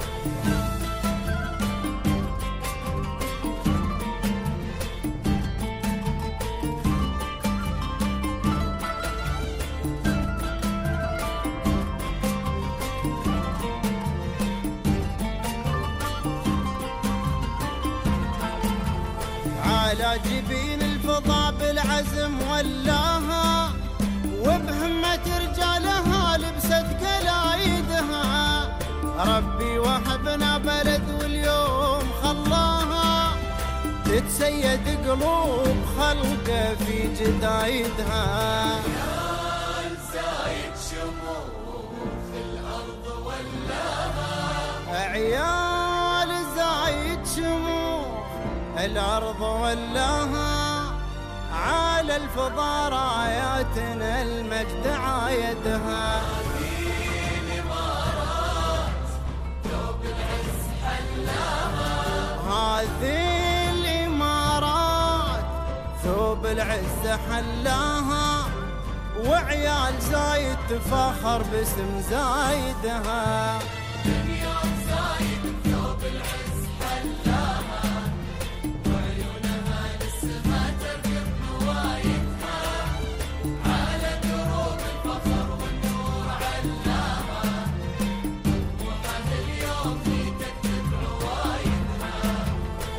Speaker 14: على جبين الفضاء بالعزم ولاها، وبهمة رجالها لبست قلايدها، ربي وهبنا بلد واليوم خلاها، تتسيد قلوب خلقه في جدايدها. عيال زايد شموخ الأرض ولاها، عيال زايد شموخ الأرض ولاها، على الفضاء راياتنا المجد عايدها. هذه الإمارات ثوب العز حلاها، هذه الإمارات ثوب العز حلاها، وعيال زايد تفاخر باسم زايدها. من يوم زايد ثوب العز حلاها وعيونها للسما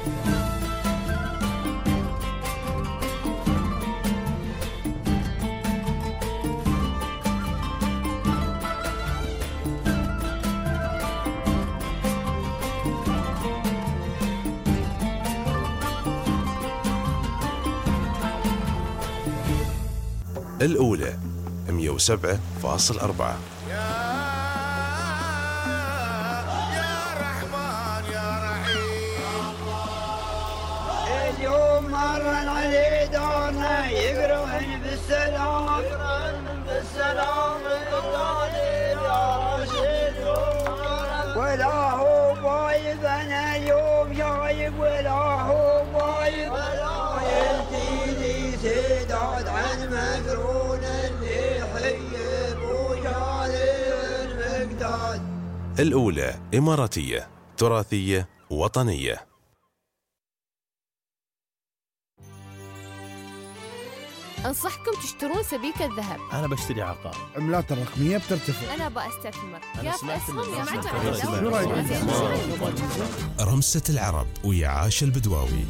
Speaker 2: الأولى 107.4.
Speaker 14: اليوم مر علي دورنا يقرون بالسلام يا رشيد ولا هو بايب انا اليوم جايب ولا هو بايب يلتيني سداد عن مقرون اللي حيب وجاري المقداد.
Speaker 2: الأولى إماراتية تراثية وطنية.
Speaker 1: أنصحكم تشترون سبيكة ذهب.
Speaker 3: أنا بشتري عقار. عملات الرقمية بترتفع.
Speaker 1: أنا بأستثمر. يا في أسهم يا
Speaker 4: رمسة العرب ويا عاشا البدواوي.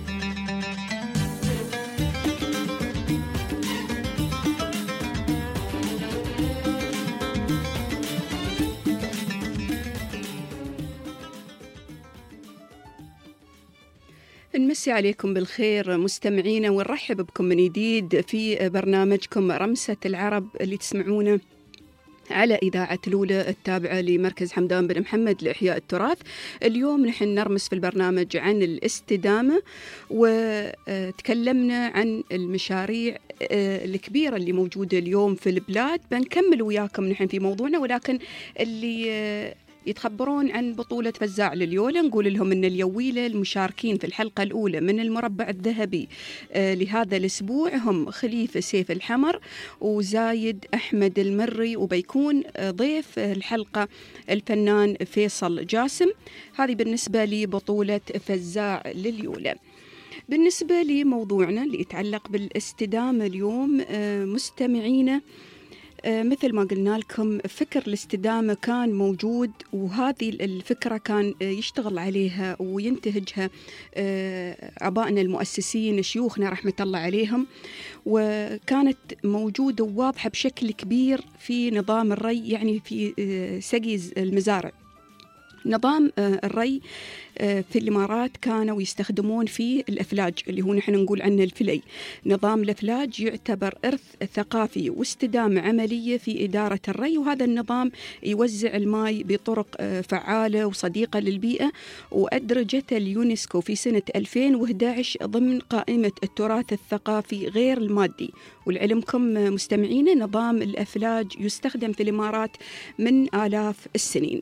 Speaker 5: نمسي عليكم بالخير مستمعينا ونرحب بكم من جديد في برنامجكم رمسة العرب اللي تسمعونه على إذاعة الأولى التابعة لمركز حمدان بن محمد لإحياء التراث. اليوم نحن نرمس في البرنامج عن الاستدامة، وتكلمنا عن المشاريع الكبيرة اللي موجودة اليوم في البلاد. بنكمل وياكم نحن في موضوعنا، ولكن اللي يتخبرون عن بطولة فزاع لليولة نقول لهم أن اليويلة المشاركين في الحلقة الأولى من المربع الذهبي لهذا الأسبوع هم خليفة سيف الحمر وزايد أحمد المري، وبيكون ضيف الحلقة الفنان فيصل جاسم. هذه بالنسبة لبطولة فزاع لليولة. بالنسبة لموضوعنا اللي يتعلق بالاستدامة اليوم مستمعينا، مثل ما قلنا لكم فكر الاستدامة كان موجود، وهذه الفكرة كان يشتغل عليها وينتهجها آبائنا المؤسسين شيوخنا رحمة الله عليهم، وكانت موجودة وواضحة بشكل كبير في نظام الري، يعني في سقي المزارع. نظام الري في الإمارات كانوا يستخدمون فيه الأفلاج اللي هو نحن نقول عنه الفلي. نظام الأفلاج يعتبر إرث ثقافي واستدامة عملية في إدارة الري، وهذا النظام يوزع الماء بطرق فعالة وصديقة للبيئة، وأدرجته اليونسكو في سنة 2011 ضمن قائمة التراث الثقافي غير المادي. ولعلمكم مستمعين نظام الأفلاج يستخدم في الإمارات من آلاف السنين.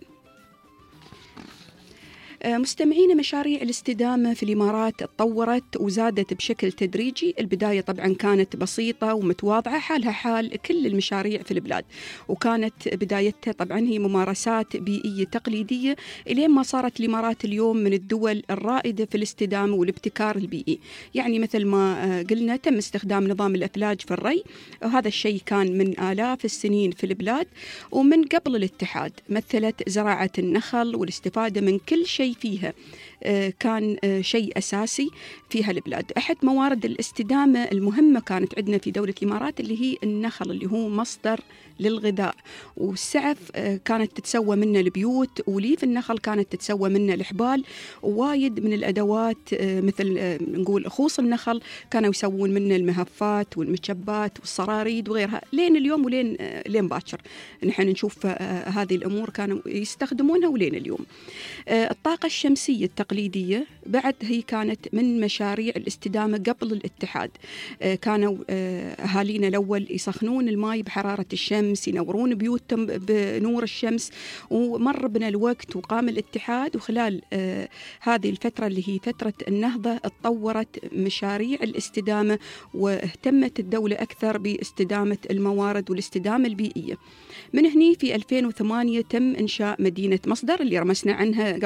Speaker 5: مستمعين، مشاريع الاستدامة في الإمارات تطورت وزادت بشكل تدريجي. البداية طبعا كانت بسيطة ومتواضعة، حالها حال كل المشاريع في البلاد، وكانت بدايتها طبعا هي ممارسات بيئية تقليدية، إلين ما صارت الإمارات اليوم من الدول الرائدة في الاستدامة والابتكار البيئي. يعني مثل ما قلنا تم استخدام نظام الأفلاج في الري، وهذا الشيء كان من آلاف السنين في البلاد، ومن قبل الاتحاد مثلت زراعة النخل والاستفادة من كل شيء فيها كان شيء أساسي فيها البلاد. أحد موارد الاستدامة المهمة كانت عندنا في دولة الإمارات اللي هي النخل، اللي هو مصدر للغذاء، والسعف كانت تتسوى منه البيوت، وليف النخل كانت تتسوى منه الحبال، ووايد من الأدوات مثل نقول خوص النخل كانوا يسوون منه المهفات والمشبات والصراريد وغيرها، لين اليوم ولين باكر نحن نشوف هذه الأمور كانوا يستخدمونها ولين اليوم. الطاقة الشمسية التقليدية بعد هي كانت من مشاريع الاستدامة قبل الاتحاد. كانوا أهالينا الأول يسخنون الماء بحرارة الشمس، ينورون بيوتهم بنور الشمس، ومر بنا الوقت وقام الاتحاد، وخلال هذه الفترة اللي هي فترة النهضة اتطورت مشاريع الاستدامة، واهتمت الدولة أكثر باستدامة الموارد والاستدامة البيئية. من هني في 2008 تم إنشاء مدينة مصدر اللي رمسنا عنها قبل شوي،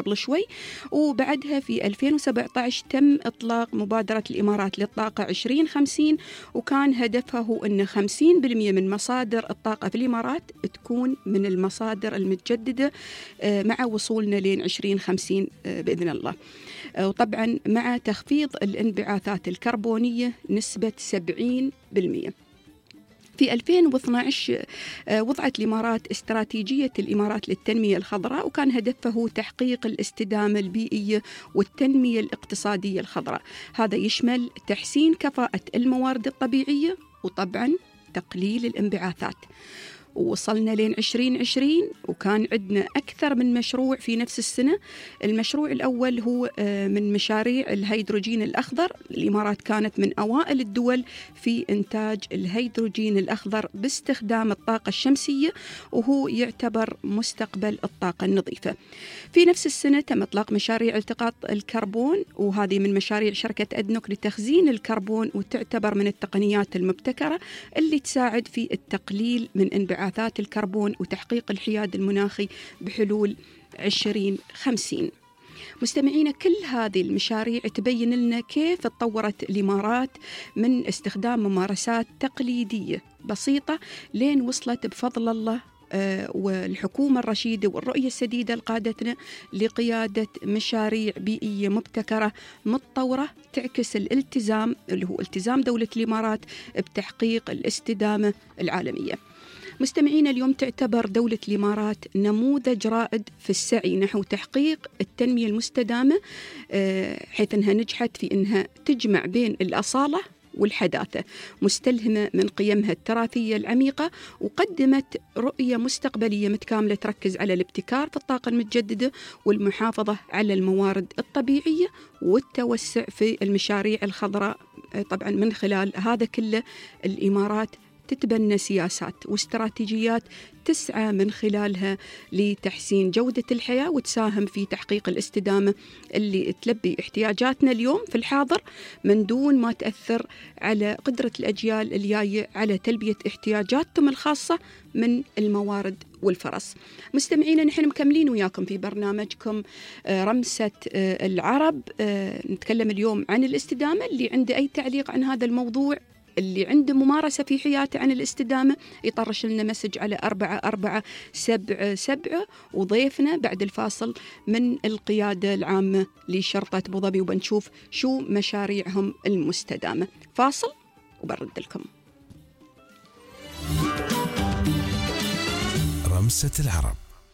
Speaker 5: وبعدها في 2017 تم إطلاق مبادرة الإمارات للطاقة 2050، وكان هدفها هو أن 50% من مصادر الطاقة في الإمارات تكون من المصادر المتجددة مع وصولنا لين 2050 بإذن الله. وطبعا مع تخفيض الانبعاثات الكربونية نسبة 70%. في 2012 وضعت الإمارات استراتيجية الإمارات للتنمية الخضراء، وكان هدفه تحقيق الاستدامة البيئية والتنمية الاقتصادية الخضراء. هذا يشمل تحسين كفاءة الموارد الطبيعية وطبعا تقليل الانبعاثات. ووصلنا لين 2020 وكان عندنا أكثر من مشروع في نفس السنة. المشروع الأول هو من مشاريع الهيدروجين الأخضر. الإمارات كانت من أوائل الدول في إنتاج الهيدروجين الأخضر باستخدام الطاقة الشمسية، وهو يعتبر مستقبل الطاقة النظيفة. في نفس السنة تم إطلاق مشاريع التقاط الكربون، وهذه من مشاريع شركة أدنوك لتخزين الكربون، وتعتبر من التقنيات المبتكرة اللي تساعد في التقليل من انبعاثات الكربون وتحقيق الحياد المناخي بحلول 2050. مستمعينا، كل هذه المشاريع تبين لنا كيف تطورت الإمارات من استخدام ممارسات تقليدية بسيطة لين وصلت بفضل الله والحكومة الرشيدة والرؤية السديدة لقادتنا لقيادة مشاريع بيئية مبتكرة متطورة تعكس الالتزام اللي هو التزام دولة الإمارات بتحقيق الاستدامة العالمية. مستمعين، اليوم تعتبر دولة الإمارات نموذج رائد في السعي نحو تحقيق التنمية المستدامة، حيث أنها نجحت في أنها تجمع بين الأصالة والحداثة، مستلهمة من قيمها التراثية العميقة، وقدمت رؤية مستقبلية متكاملة تركز على الابتكار في الطاقة المتجددة والمحافظة على الموارد الطبيعية والتوسع في المشاريع الخضراء. طبعا من خلال هذا كله الإمارات تتبنى سياسات واستراتيجيات تسعى من خلالها لتحسين جودة الحياة وتساهم في تحقيق الاستدامة اللي تلبي احتياجاتنا اليوم في الحاضر من دون ما تأثر على قدرة الأجيال الجاية على تلبية احتياجاتهم الخاصة من الموارد والفرص. مستمعينا، نحن مكملين وياكم في برنامجكم رمسة العرب. نتكلم اليوم عن الاستدامة. اللي عنده أي تعليق عن هذا الموضوع، اللي عنده ممارسة في حياته عن الاستدامة، يطرش لنا مسج على 4477. وضيفنا بعد الفاصل من القيادة العامة لشرطة أبو ظبي، وبنشوف شو مشاريعهم المستدامة. فاصل وبرد لكم.
Speaker 4: رمسة العرب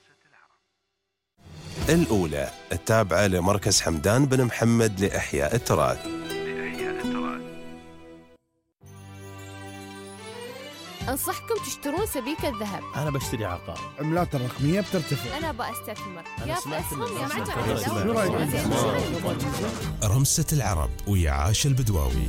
Speaker 2: الأولى التابعة لمركز حمدان بن محمد لإحياء التراث.
Speaker 1: أنصحكم تشترون سبيكة ذهب.
Speaker 3: أنا بشتري عقار. عملات الرقمية بترتفع.
Speaker 1: أنا بأستثمر. يا أسهم يا
Speaker 4: رمسة العرب ويا عاش البدواوي.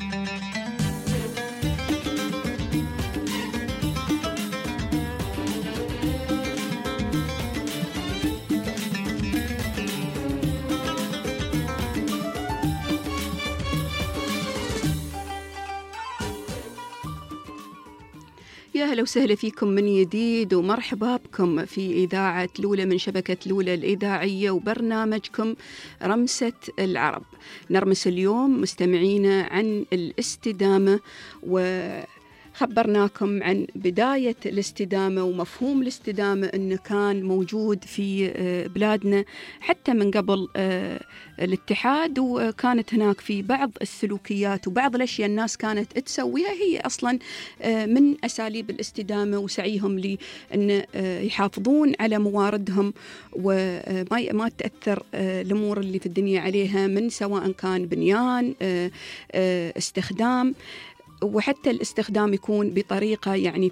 Speaker 5: يا هلا وسهلا فيكم من جديد، ومرحبا بكم في إذاعة لولة من شبكة لولة الإذاعية وبرنامجكم رمسة العرب. نرمس اليوم مستمعينا عن الاستدامة، وخبرناكم عن بداية الاستدامة ومفهوم الاستدامة أنه كان موجود في بلادنا حتى من قبل الاتحاد، وكانت هناك في بعض السلوكيات وبعض الأشياء الناس كانت تسويها هي أصلا من أساليب الاستدامة وسعيهم لأن يحافظون على مواردهم وما تأثر الأمور اللي في الدنيا عليها، من سواء كان بنيان، استخدام، وحتى الاستخدام يكون بطريقة يعني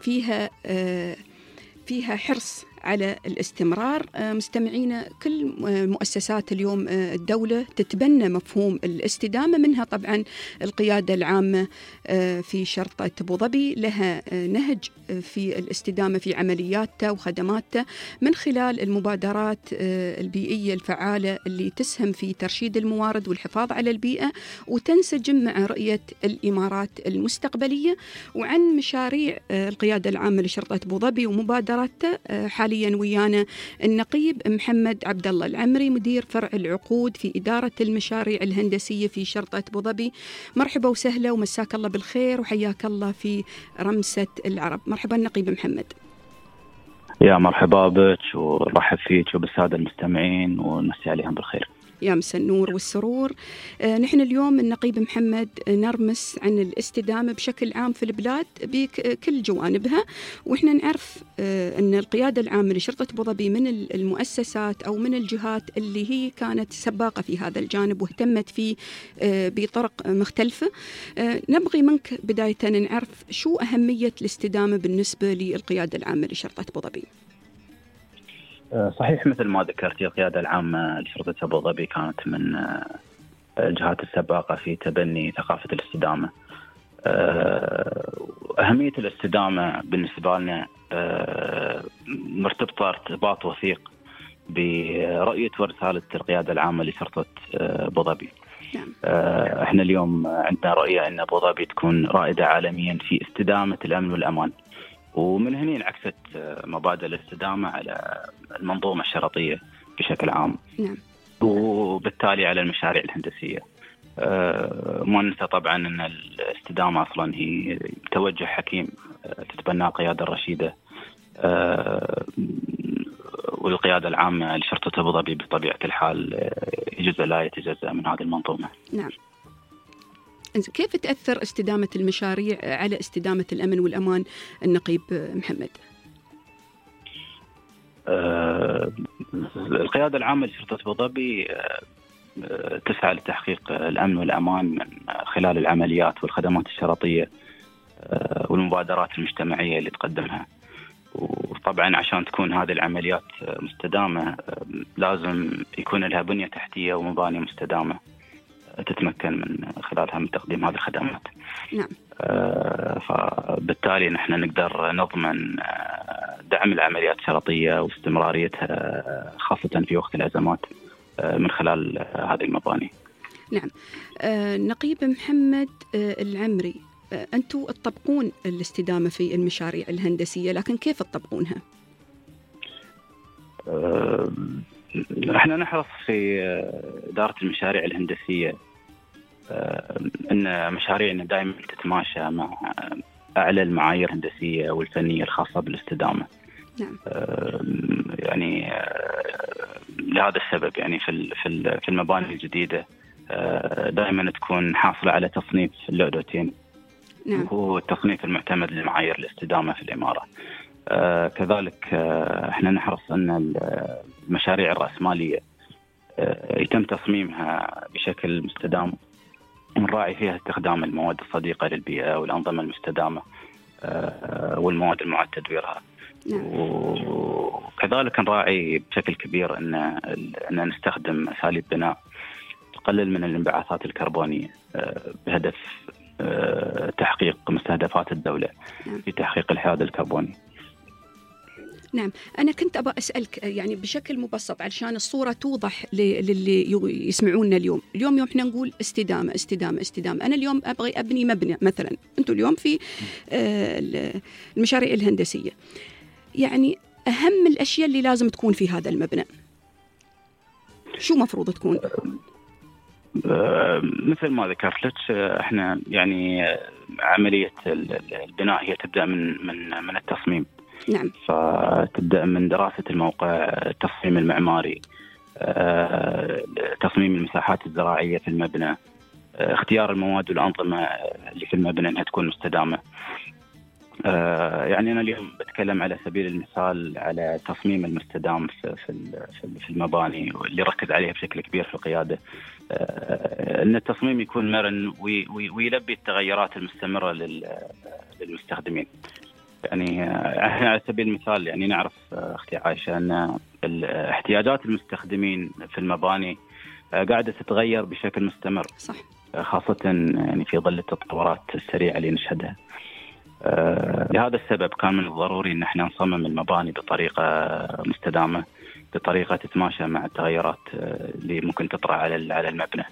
Speaker 5: فيها حرص على الاستمرار. مستمعينا، كل مؤسسات اليوم الدولة تتبنى مفهوم الاستدامة، منها طبعا القيادة العامة في شرطة أبو ظبي لها نهج في الاستدامة في عملياتها وخدماتها من خلال المبادرات البيئية الفعالة اللي تسهم في ترشيد الموارد والحفاظ على البيئة وتنسجم مع رؤية الإمارات المستقبلية. وعن مشاريع القيادة العامة لشرطة أبو ظبي ومبادراتها، حاليا حاليا ويانا النقيب محمد عبد الله العمري، مدير فرع العقود في إدارة المشاريع الهندسية في شرطة أبو ظبي. مرحبا وسهلا ومساك الله بالخير وحياك الله في رمسة العرب. مرحبا نقيب محمد.
Speaker 15: يا مرحبا بك ورحب فيك وبالسادة المستمعين ونمسي عليهم بالخير.
Speaker 5: يا مسا النور والسرور. نحن اليوم النقيب محمد نرمس عن الاستدامة بشكل عام في البلاد بكل جوانبها، وإحنا نعرف أن القيادة العامة لشرطة أبو ظبي من المؤسسات أو من الجهات اللي هي كانت سباقة في هذا الجانب واهتمت فيه بطرق مختلفة. نبغي منك بداية نعرف شو أهمية الاستدامة بالنسبة للقيادة العامة لشرطة أبو ظبي.
Speaker 15: صحيح مثل ما ذكرتي، القيادة العامة لشرطة أبو ظبي كانت من الجهات السباقة في تبني ثقافة الاستدامة. أهمية الاستدامة بالنسبة لنا مرتبطة ارتباط وثيق برؤية ورسالة القيادة العامة لشرطة أبو ظبي. احنا اليوم عندنا رؤية أن أبو ظبي تكون رائدة عالميا في استدامة الأمن والأمان، ومن هنا انعكست مبادئ الاستدامة على المنظومة الشرطية بشكل عام.
Speaker 5: نعم.
Speaker 15: وبالتالي على المشاريع الهندسية. ما ننسى طبعا أن الاستدامة أصلا هي توجه حكيم تتبناه القيادة الرشيدة والقيادة العامة لشرطة أبو ظبي بطبيعة الحال جزء لا يتجزأ من هذه المنظومة.
Speaker 5: نعم. كيف تأثر استدامة المشاريع على استدامة الأمن والأمان النقيب محمد؟
Speaker 15: القيادة العامة لشرطة أبو ظبي تسعى لتحقيق الأمن والأمان من خلال العمليات والخدمات الشرطية والمبادرات المجتمعية اللي تقدمها. وطبعا عشان تكون هذه العمليات مستدامة لازم يكون لها بنية تحتية ومباني مستدامة تتمكن من خلالها من تقديم هذه الخدمات.
Speaker 5: نعم.
Speaker 15: فبالتالي نحن نقدر نضمن دعم العمليات الشرطية واستمراريتها خاصة في وقت الأزمات من خلال هذه المباني.
Speaker 5: نعم. نقيب محمد العمري، أنتم تطبقون الاستدامة في المشاريع الهندسية، لكن كيف تطبقونها؟
Speaker 15: احنا نحرص في إدارة المشاريع الهندسية أن مشاريعنا دائما تتماشى مع أعلى المعايير الهندسية والفنية الخاصة بالاستدامة.
Speaker 5: نعم.
Speaker 15: يعني لهذا السبب يعني في المباني الجديدة دائما تكون حاصلة على تصنيف اللؤلؤتين.
Speaker 5: نعم.
Speaker 15: وهو التصنيف المعتمد لمعايير الاستدامة في الإمارة. كذلك احنا نحرص أن المشاريع الرأسمالية يتم تصميمها بشكل مستدام، ونراعي فيها استخدام المواد الصديقة للبيئة والأنظمة المستدامة والمواد المعاد تدويرها.
Speaker 5: نعم.
Speaker 15: وكذلك نراعي بشكل كبير أن نستخدم أساليب بناء تقلل من الانبعاثات الكربونية بهدف تحقيق مستهدفات الدولة في تحقيق الحياد الكربوني.
Speaker 5: نعم. أنا كنت أبغى أسألك يعني بشكل مبسط علشان الصورة توضح للي يسمعونا اليوم يوم إحنا نقول استدامة استدامة استدامة. أنا اليوم أبغي أبني مبنى مثلا، أنتوا اليوم في المشاريع الهندسية، يعني أهم الأشياء اللي لازم تكون في هذا المبنى شو مفروض تكون؟
Speaker 15: مثل ما ذكرت لك، احنا يعني عملية البناء هي تبدأ من التصميم.
Speaker 5: نعم.
Speaker 15: فتبدأ من دراسة الموقع، التصميم المعماري، تصميم المساحات الزراعية في المبنى، اختيار المواد والأنظمة اللي في المبنى أنها تكون مستدامة. يعني أنا اليوم بتكلم على سبيل المثال على تصميم المستدام في المباني، واللي ركز عليها بشكل كبير في القيادة، أن التصميم يكون مرن ويلبي التغيرات المستمرة للمستخدمين. يعني احنا على سبيل المثال يعني نعرف اختي عائشة ان احتياجات المستخدمين في المباني قاعدة تتغير بشكل مستمر.
Speaker 5: صح.
Speaker 15: خاصة يعني في ظل التطورات السريعة اللي نشهدها. لهذا السبب كان من الضروري ان احنا نصمم المباني بطريقة مستدامة، بطريقة تتماشى مع التغيرات اللي ممكن تطرأ على المبنى.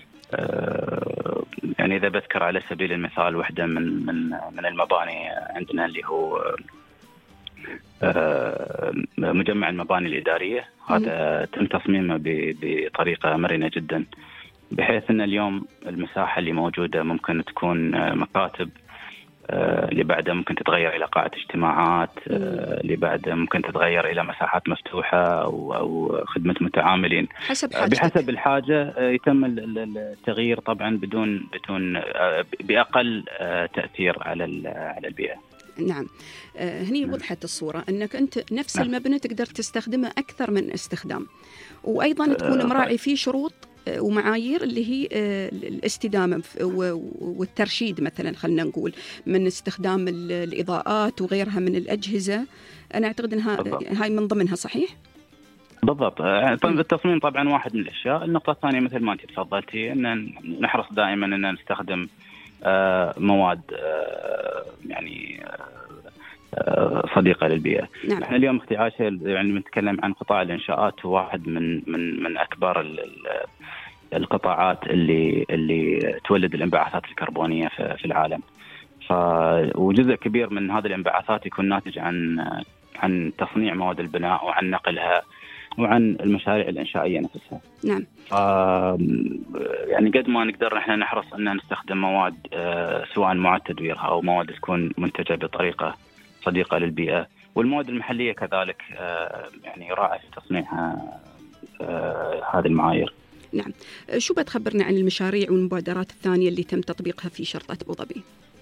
Speaker 15: يعني إذا بذكر على سبيل المثال واحدة من المباني عندنا اللي هو مجمع المباني الإدارية. هذا تم تصميمه بطريقة مرنة جدا، بحيث أن اليوم المساحة اللي موجودة ممكن تكون مكاتب، اللي بعدها ممكن تتغير إلى قاعة اجتماعات، اللي بعدها ممكن تتغير إلى مساحات مفتوحة أو خدمة متعاملين بحسب الحاجة. يتم التغيير طبعا بدون بأقل تأثير على البيئة.
Speaker 5: نعم. هني وضحت الصورة أنك أنت نفس المبنى تقدر تستخدمه أكثر من استخدام، وأيضا تكون مراعي فيه شروط ومعايير اللي هي الاستدامة والترشيد، مثلا خلنا نقول من استخدام الإضاءات وغيرها من الأجهزة. أنا أعتقد أنها هاي من ضمنها. صحيح؟
Speaker 15: بالضبط. التصميم طبعا واحد من الأشياء. النقطة الثانية مثل ما أنت تفضلتي أن نحرص دائما أن نستخدم مواد يعني صديقة للبيئة. نعم. احنا اليوم اختي عاشة يعني بنتكلم عن قطاع الإنشاءات، واحد من أكبر القطاعات اللي تولد الانبعاثات الكربونية في العالم. وجزء كبير من هذه الانبعاثات يكون ناتج عن تصنيع مواد البناء وعن نقلها وعن المشاريع الإنشائية نفسها.
Speaker 5: نعم.
Speaker 15: يعني قد ما نقدر نحن نحرص أن نستخدم مواد سواء معاد تدويرها أو مواد تكون منتجة بطريقة صديقة للبيئة، والمواد المحلية كذلك يعني يراعي في تصنيعها هذه المعايير.
Speaker 5: نعم. شو بتخبرنا عن المشاريع والمبادرات الثانية اللي تم تطبيقها في شرطة أبو ظبي؟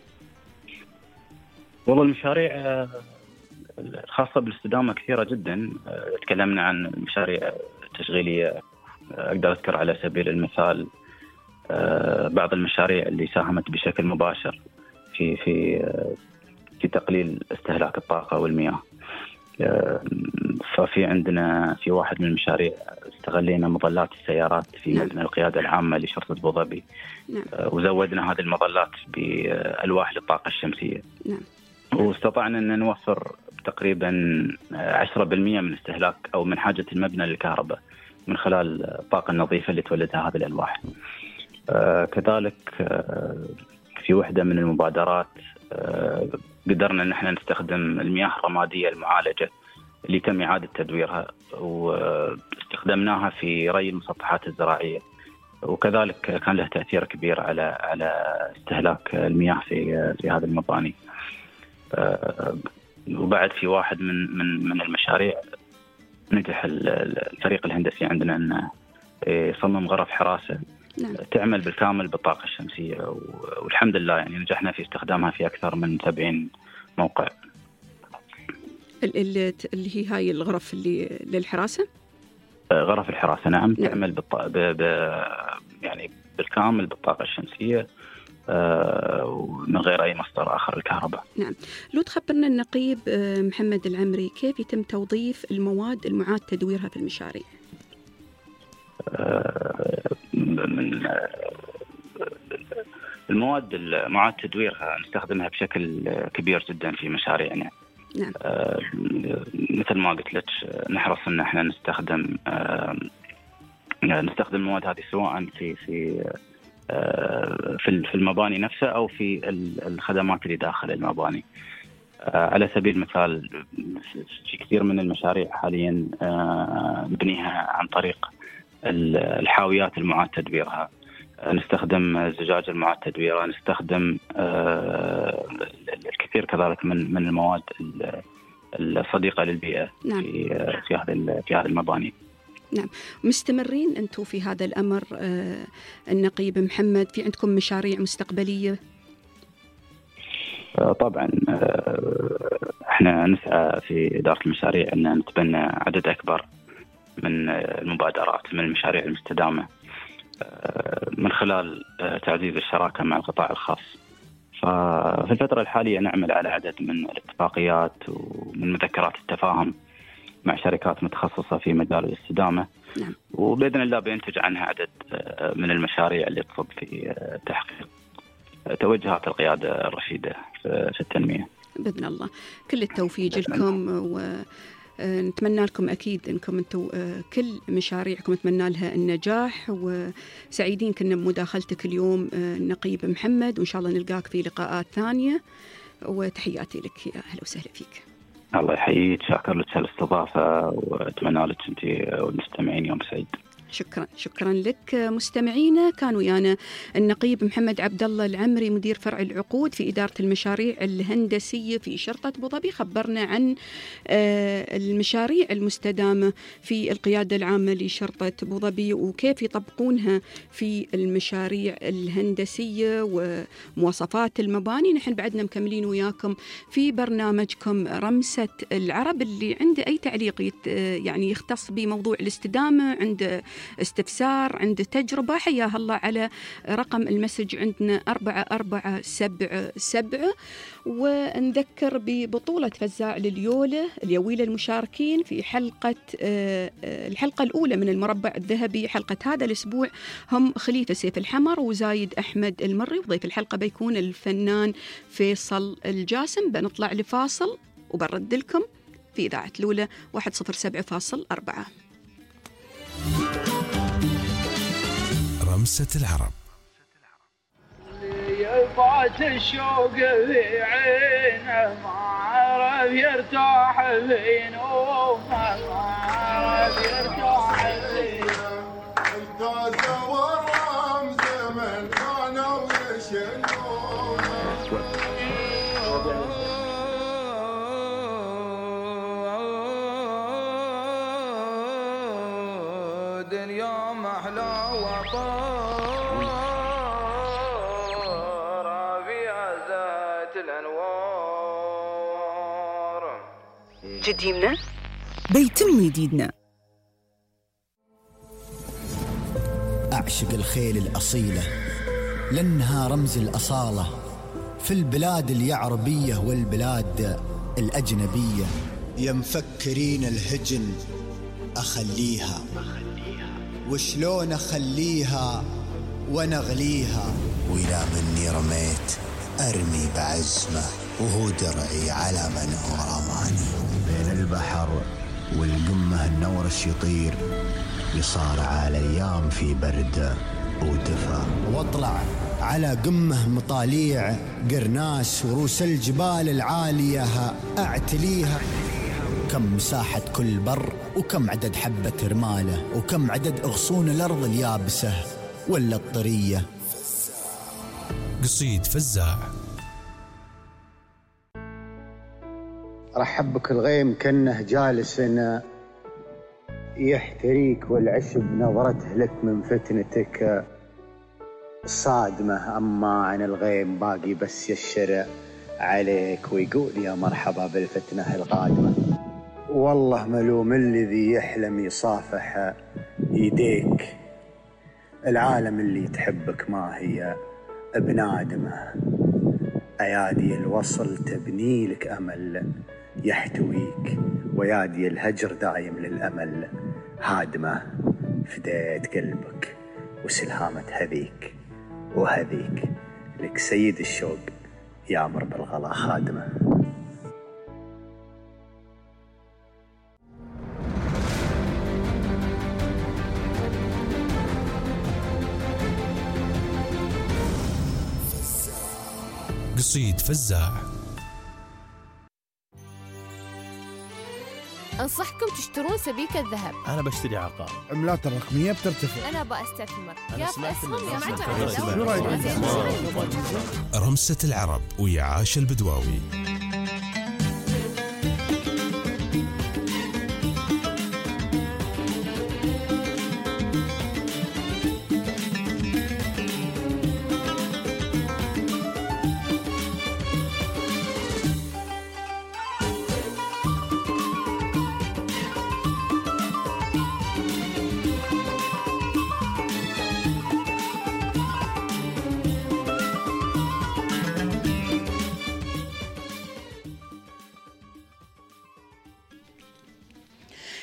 Speaker 15: والله المشاريع الخاصة بالاستدامة كثيرة جدا. تكلمنا عن المشاريع التشغيلية، أقدر أذكر على سبيل المثال بعض المشاريع اللي ساهمت بشكل مباشر في تقليل استهلاك الطاقة والمياه. ففي عندنا في واحد من المشاريع استغلينا مظلات السيارات في مبنى القيادة العامة لشرطة أبو ظبي.
Speaker 5: نعم.
Speaker 15: وزودنا هذه المظلات بألواح للطاقة الشمسية.
Speaker 5: نعم.
Speaker 15: واستطعنا أن نوفر تقريبا 10% من استهلاك أو من حاجة المبنى للكهرباء من خلال الطاقة النظيفة اللي تولدها هذه الألواح. كذلك في وحدة من المبادرات قدرنا أن احنا نستخدم المياه الرمادية المعالجة اللي تم إعادة تدويرها واستخدمناها في ري المسطحات الزراعية، وكذلك كان له تأثير كبير على استهلاك المياه في هذه المباني. وبعد في واحد من المشاريع نجح الفريق الهندسي عندنا أن يصمم غرف حراسة.
Speaker 5: نعم.
Speaker 15: تعمل بالكامل بالطاقة الشمسية، والحمد لله يعني نجحنا في استخدامها في أكثر من 70 موقع.
Speaker 5: اللي هي هاي الغرف اللي للحراسة؟
Speaker 15: غرف الحراسة نعم. تعمل يعني بالكامل بالطاقة الشمسية ومن غير أي مصدر آخر الكهرباء.
Speaker 5: نعم. لو تخبرنا النقيب محمد العمري، كيف يتم توظيف المواد المعاد تدويرها في المشاريع؟
Speaker 15: من المواد المعاد تدويرها نستخدمها بشكل كبير جدا في مشاريعنا.
Speaker 5: نعم.
Speaker 15: مثل ما قلت لك نحرص ان احنا نستخدم المواد هذه سواء في المباني نفسها او في الخدمات اللي داخل المباني. على سبيل المثال في كثير من المشاريع حاليا نبنيها عن طريق الحاويات المعاد تدويرها، نستخدم الزجاج المعاد تدويره، نستخدم الكثير كذلك من المواد الصديقة للبيئة.
Speaker 5: نعم.
Speaker 15: في هذه المباني.
Speaker 5: نعم. مستمرين أنتم في هذا الأمر النقيب محمد؟ في عندكم مشاريع مستقبلية؟
Speaker 15: طبعا احنا نسعى في إدارة المشاريع أن نتبنى عدد أكبر من المبادرات من المشاريع المستدامة من خلال تعزيز الشراكة مع القطاع الخاص. ففي الفترة الحالية نعمل على عدد من الاتفاقيات ومن مذكرات التفاهم مع شركات متخصصة في مجال الاستدامة.
Speaker 5: نعم.
Speaker 15: وبإذن الله بينتج عنها عدد من المشاريع اللي تصب في تحقيق توجهات القيادة الرشيدة في التنمية.
Speaker 5: بإذن الله كل التوفيق لكم، ونتمنى لكم أكيد أنكم أنتم كل مشاريعكم نتمنى لها النجاح، وسعيدين كنا بمداخلتك اليوم النقيب محمد، وإن شاء الله نلقاك في لقاءات ثانية، وتحياتي لك يا أهلا وسهلا فيك.
Speaker 15: الله يحييك، شاكر لك هالاستضافة وأتمنى لك أنت والمستمعين يوم سعيد.
Speaker 5: شكرا لك. مستمعينا، كان ويانا النقيب محمد عبد الله العمري مدير فرع العقود في إدارة المشاريع الهندسية في شرطة أبو ظبي، خبرنا عن المشاريع المستدامة في القيادة العامة لشرطة أبو ظبي وكيف يطبقونها في المشاريع الهندسية ومواصفات المباني. نحن بعدنا مكملين وياكم في برنامجكم رمسة العرب. اللي عنده أي تعليق يعني يختص بموضوع الاستدامة، عنده استفسار، عنده تجربة، حياه الله على رقم المسج عندنا 4477. ونذكر ببطولة فزاع لليولة اليويلة المشاركين في الحلقة الأولى من المربع الذهبي. حلقة هذا الأسبوع هم خليفة سيف الحمر وزايد أحمد المري، وضيف الحلقة بيكون الفنان فيصل الجاسم. بنطلع لفاصل وبرد لكم في إذاعة الأولى 107.4.
Speaker 4: رمسة العرب.
Speaker 14: يفات الشوق في عينه ما عرف يرتاح في نومه، ما عرف يرتاح في
Speaker 16: الكاسة والرمزة من كانوا يشنونه.
Speaker 14: دنيا محلى وطار فيها ذات الأنوار.
Speaker 9: جديدنا بيتم جديدنا.
Speaker 7: أعشق الخيل الأصيلة لأنها رمز الأصالة في البلاد اليعربية والبلاد الأجنبية.
Speaker 17: يا مفكرين الهجن أخليها، وشلون أخليها ونغليها،
Speaker 18: وإلى مني رميت أرمي بعزمه وهو درعي على من هو رماني.
Speaker 17: بين البحر والقمة النورش يطير، يصارع الأيام في برد ودفا،
Speaker 7: واطلع على قمة مطاليع قرناس وروس الجبال العالية أعتليها. كم مساحة كل بر، وكم عدد حبة رمالة، وكم عدد أغصون الأرض اليابسة ولا الطرية.
Speaker 4: قصيد فزاع.
Speaker 17: رحب بك الغيم كأنه جالس يحتريك، والعشب نظرته لك من فتنتك صادمة. أما عن الغيم باقي بس يشر عليك ويقول يا مرحبا بالفتنة القادمة. والله ملوم الذي يحلم يصافح يديك، العالم اللي تحبك ما هي بنادمة. أيادي الوصل تبني لك أمل يحتويك، ويادي الهجر دايم للأمل هادمة. فديت قلبك وسلهامة هذيك وهذيك، لك سيد الشوق يامر بالغلا خادمة.
Speaker 4: قصيد فزاع.
Speaker 1: أنصحكم تشترون سبيكة ذهب.
Speaker 3: أنا بشتري عقار. عملات الرقمية بترتفع.
Speaker 1: أنا أستثمر.
Speaker 3: أنا سمعت
Speaker 4: رمسة العرب ويا عاش البدواوي.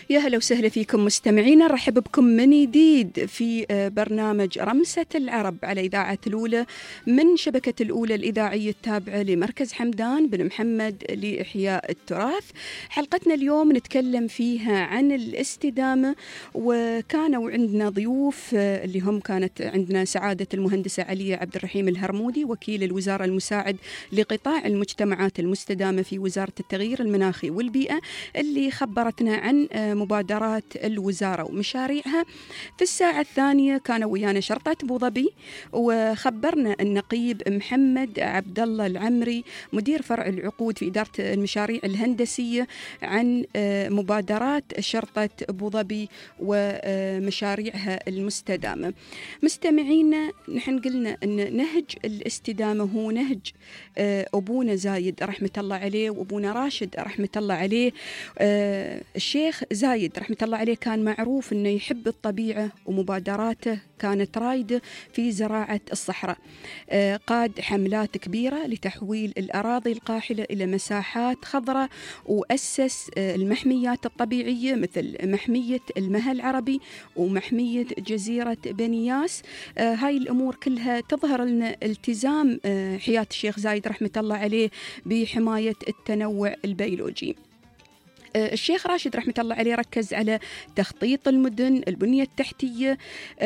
Speaker 5: يا هلا وسهلا فيكم مستمعينا، نرحب بكم من جديد في برنامج رمسة العرب على إذاعة الأولى من شبكة الأولى الإذاعية التابعة لمركز حمدان بن محمد لإحياء التراث. حلقتنا اليوم نتكلم فيها عن الاستدامة، وكانوا عندنا ضيوف اللي هم كانت عندنا سعادة المهندسة علية عبد الرحيم الهرمودي وكيل الوزارة المساعد لقطاع المجتمعات المستدامة في وزارة التغيير المناخي والبيئة، اللي خبرتنا عن مبادرات الوزارة ومشاريعها. في الساعة الثانية كانوا ويانا شرطة أبو ظبي، وخبرنا النقيب محمد عبد الله العمري مدير فرع العقود في إدارة المشاريع الهندسية عن مبادرات شرطة أبو ظبي ومشاريعها المستدامة. مستمعينا، نحن قلنا أن نهج الاستدامة هو نهج أبونا زايد رحمة الله عليه وأبونا راشد رحمة الله عليه. الشيخ زايد رحمة الله عليه كان معروف أنه يحب الطبيعة، ومبادراته كانت رايدة في زراعة الصحراء. قاد حملات كبيرة لتحويل الأراضي القاحلة إلى مساحات خضراء، وأسس المحميات الطبيعية مثل محمية المها العربي ومحمية جزيرة بنياس. هاي الأمور كلها تظهر لنا التزام حياة الشيخ زايد رحمة الله عليه بحماية التنوع البيولوجي. الشيخ راشد رحمة الله عليه ركز على تخطيط المدن، البنية التحتية،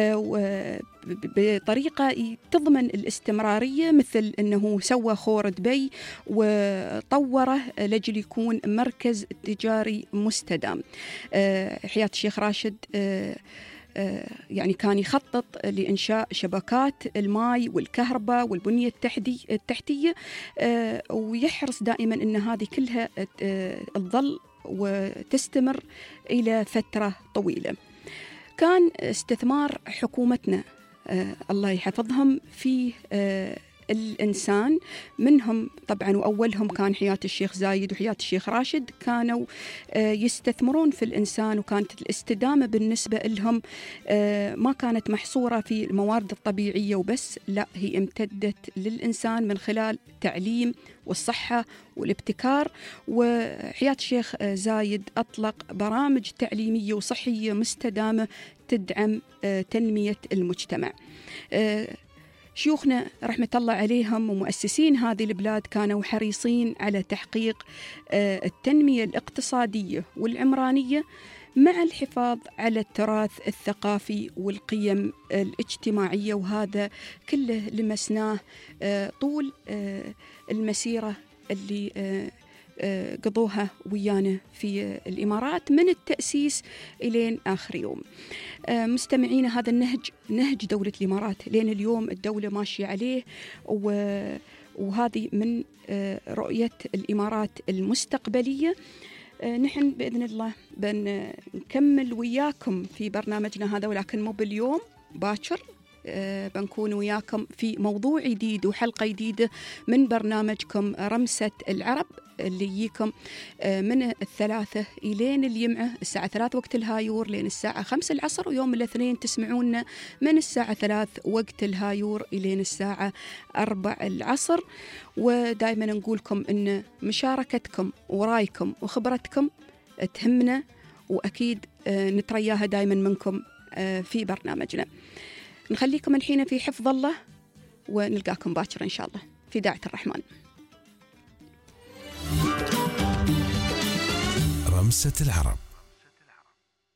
Speaker 5: بطريقة تضمن الاستمرارية، مثل أنه سوى خور دبي وطوره لجل يكون مركز تجاري مستدام. حياة الشيخ راشد يعني كان يخطط لإنشاء شبكات الماء والكهرباء والبنية التحتية، ويحرص دائما أن هذه كلها تظل وتستمر إلى فترة طويلة. كان استثمار حكومتنا الله يحفظهم في الإنسان، منهم طبعا وأولهم كان حياة الشيخ زايد وحياة الشيخ راشد، كانوا يستثمرون في الإنسان. وكانت الاستدامة بالنسبة لهم ما كانت محصورة في الموارد الطبيعية وبس، لا، هي امتدت للإنسان من خلال التعليم والصحة والابتكار. وحياة الشيخ زايد أطلق برامج تعليمية وصحية مستدامة تدعم تنمية المجتمع. شيوخنا رحمة الله عليهم ومؤسسين هذه البلاد كانوا حريصين على تحقيق التنمية الاقتصادية والعمرانية مع الحفاظ على التراث الثقافي والقيم الاجتماعية، وهذا كله لمسناه طول المسيرة اللي قضوها ويانا في الإمارات من التأسيس إلين آخر يوم. مستمعينا، هذا نهج دولة الإمارات لين اليوم الدولة ماشية عليه، وهذه من رؤية الإمارات المستقبلية. نحن بإذن الله بنكمل وياكم في برنامجنا هذا، ولكن مو باليوم، باكر بنكون وياكم في موضوع جديد وحلقة جديدة من برنامجكم رمسة العرب، اللي يجيكم من الثلاثة إلين الجمعة الساعة 3 وقت الهايور لين الساعة 5 العصر، ويوم الاثنين تسمعونا من الساعة 3 وقت الهايور إلين الساعة 4 العصر. ودائما نقولكم إن مشاركتكم ورايكم وخبرتكم تهمنا، وأكيد نترياها دائما منكم في برنامجنا. نخليكم الحين في حفظ الله، ونلقاكم باكر إن شاء الله في داعة الرحمن.
Speaker 4: رمسة العرب.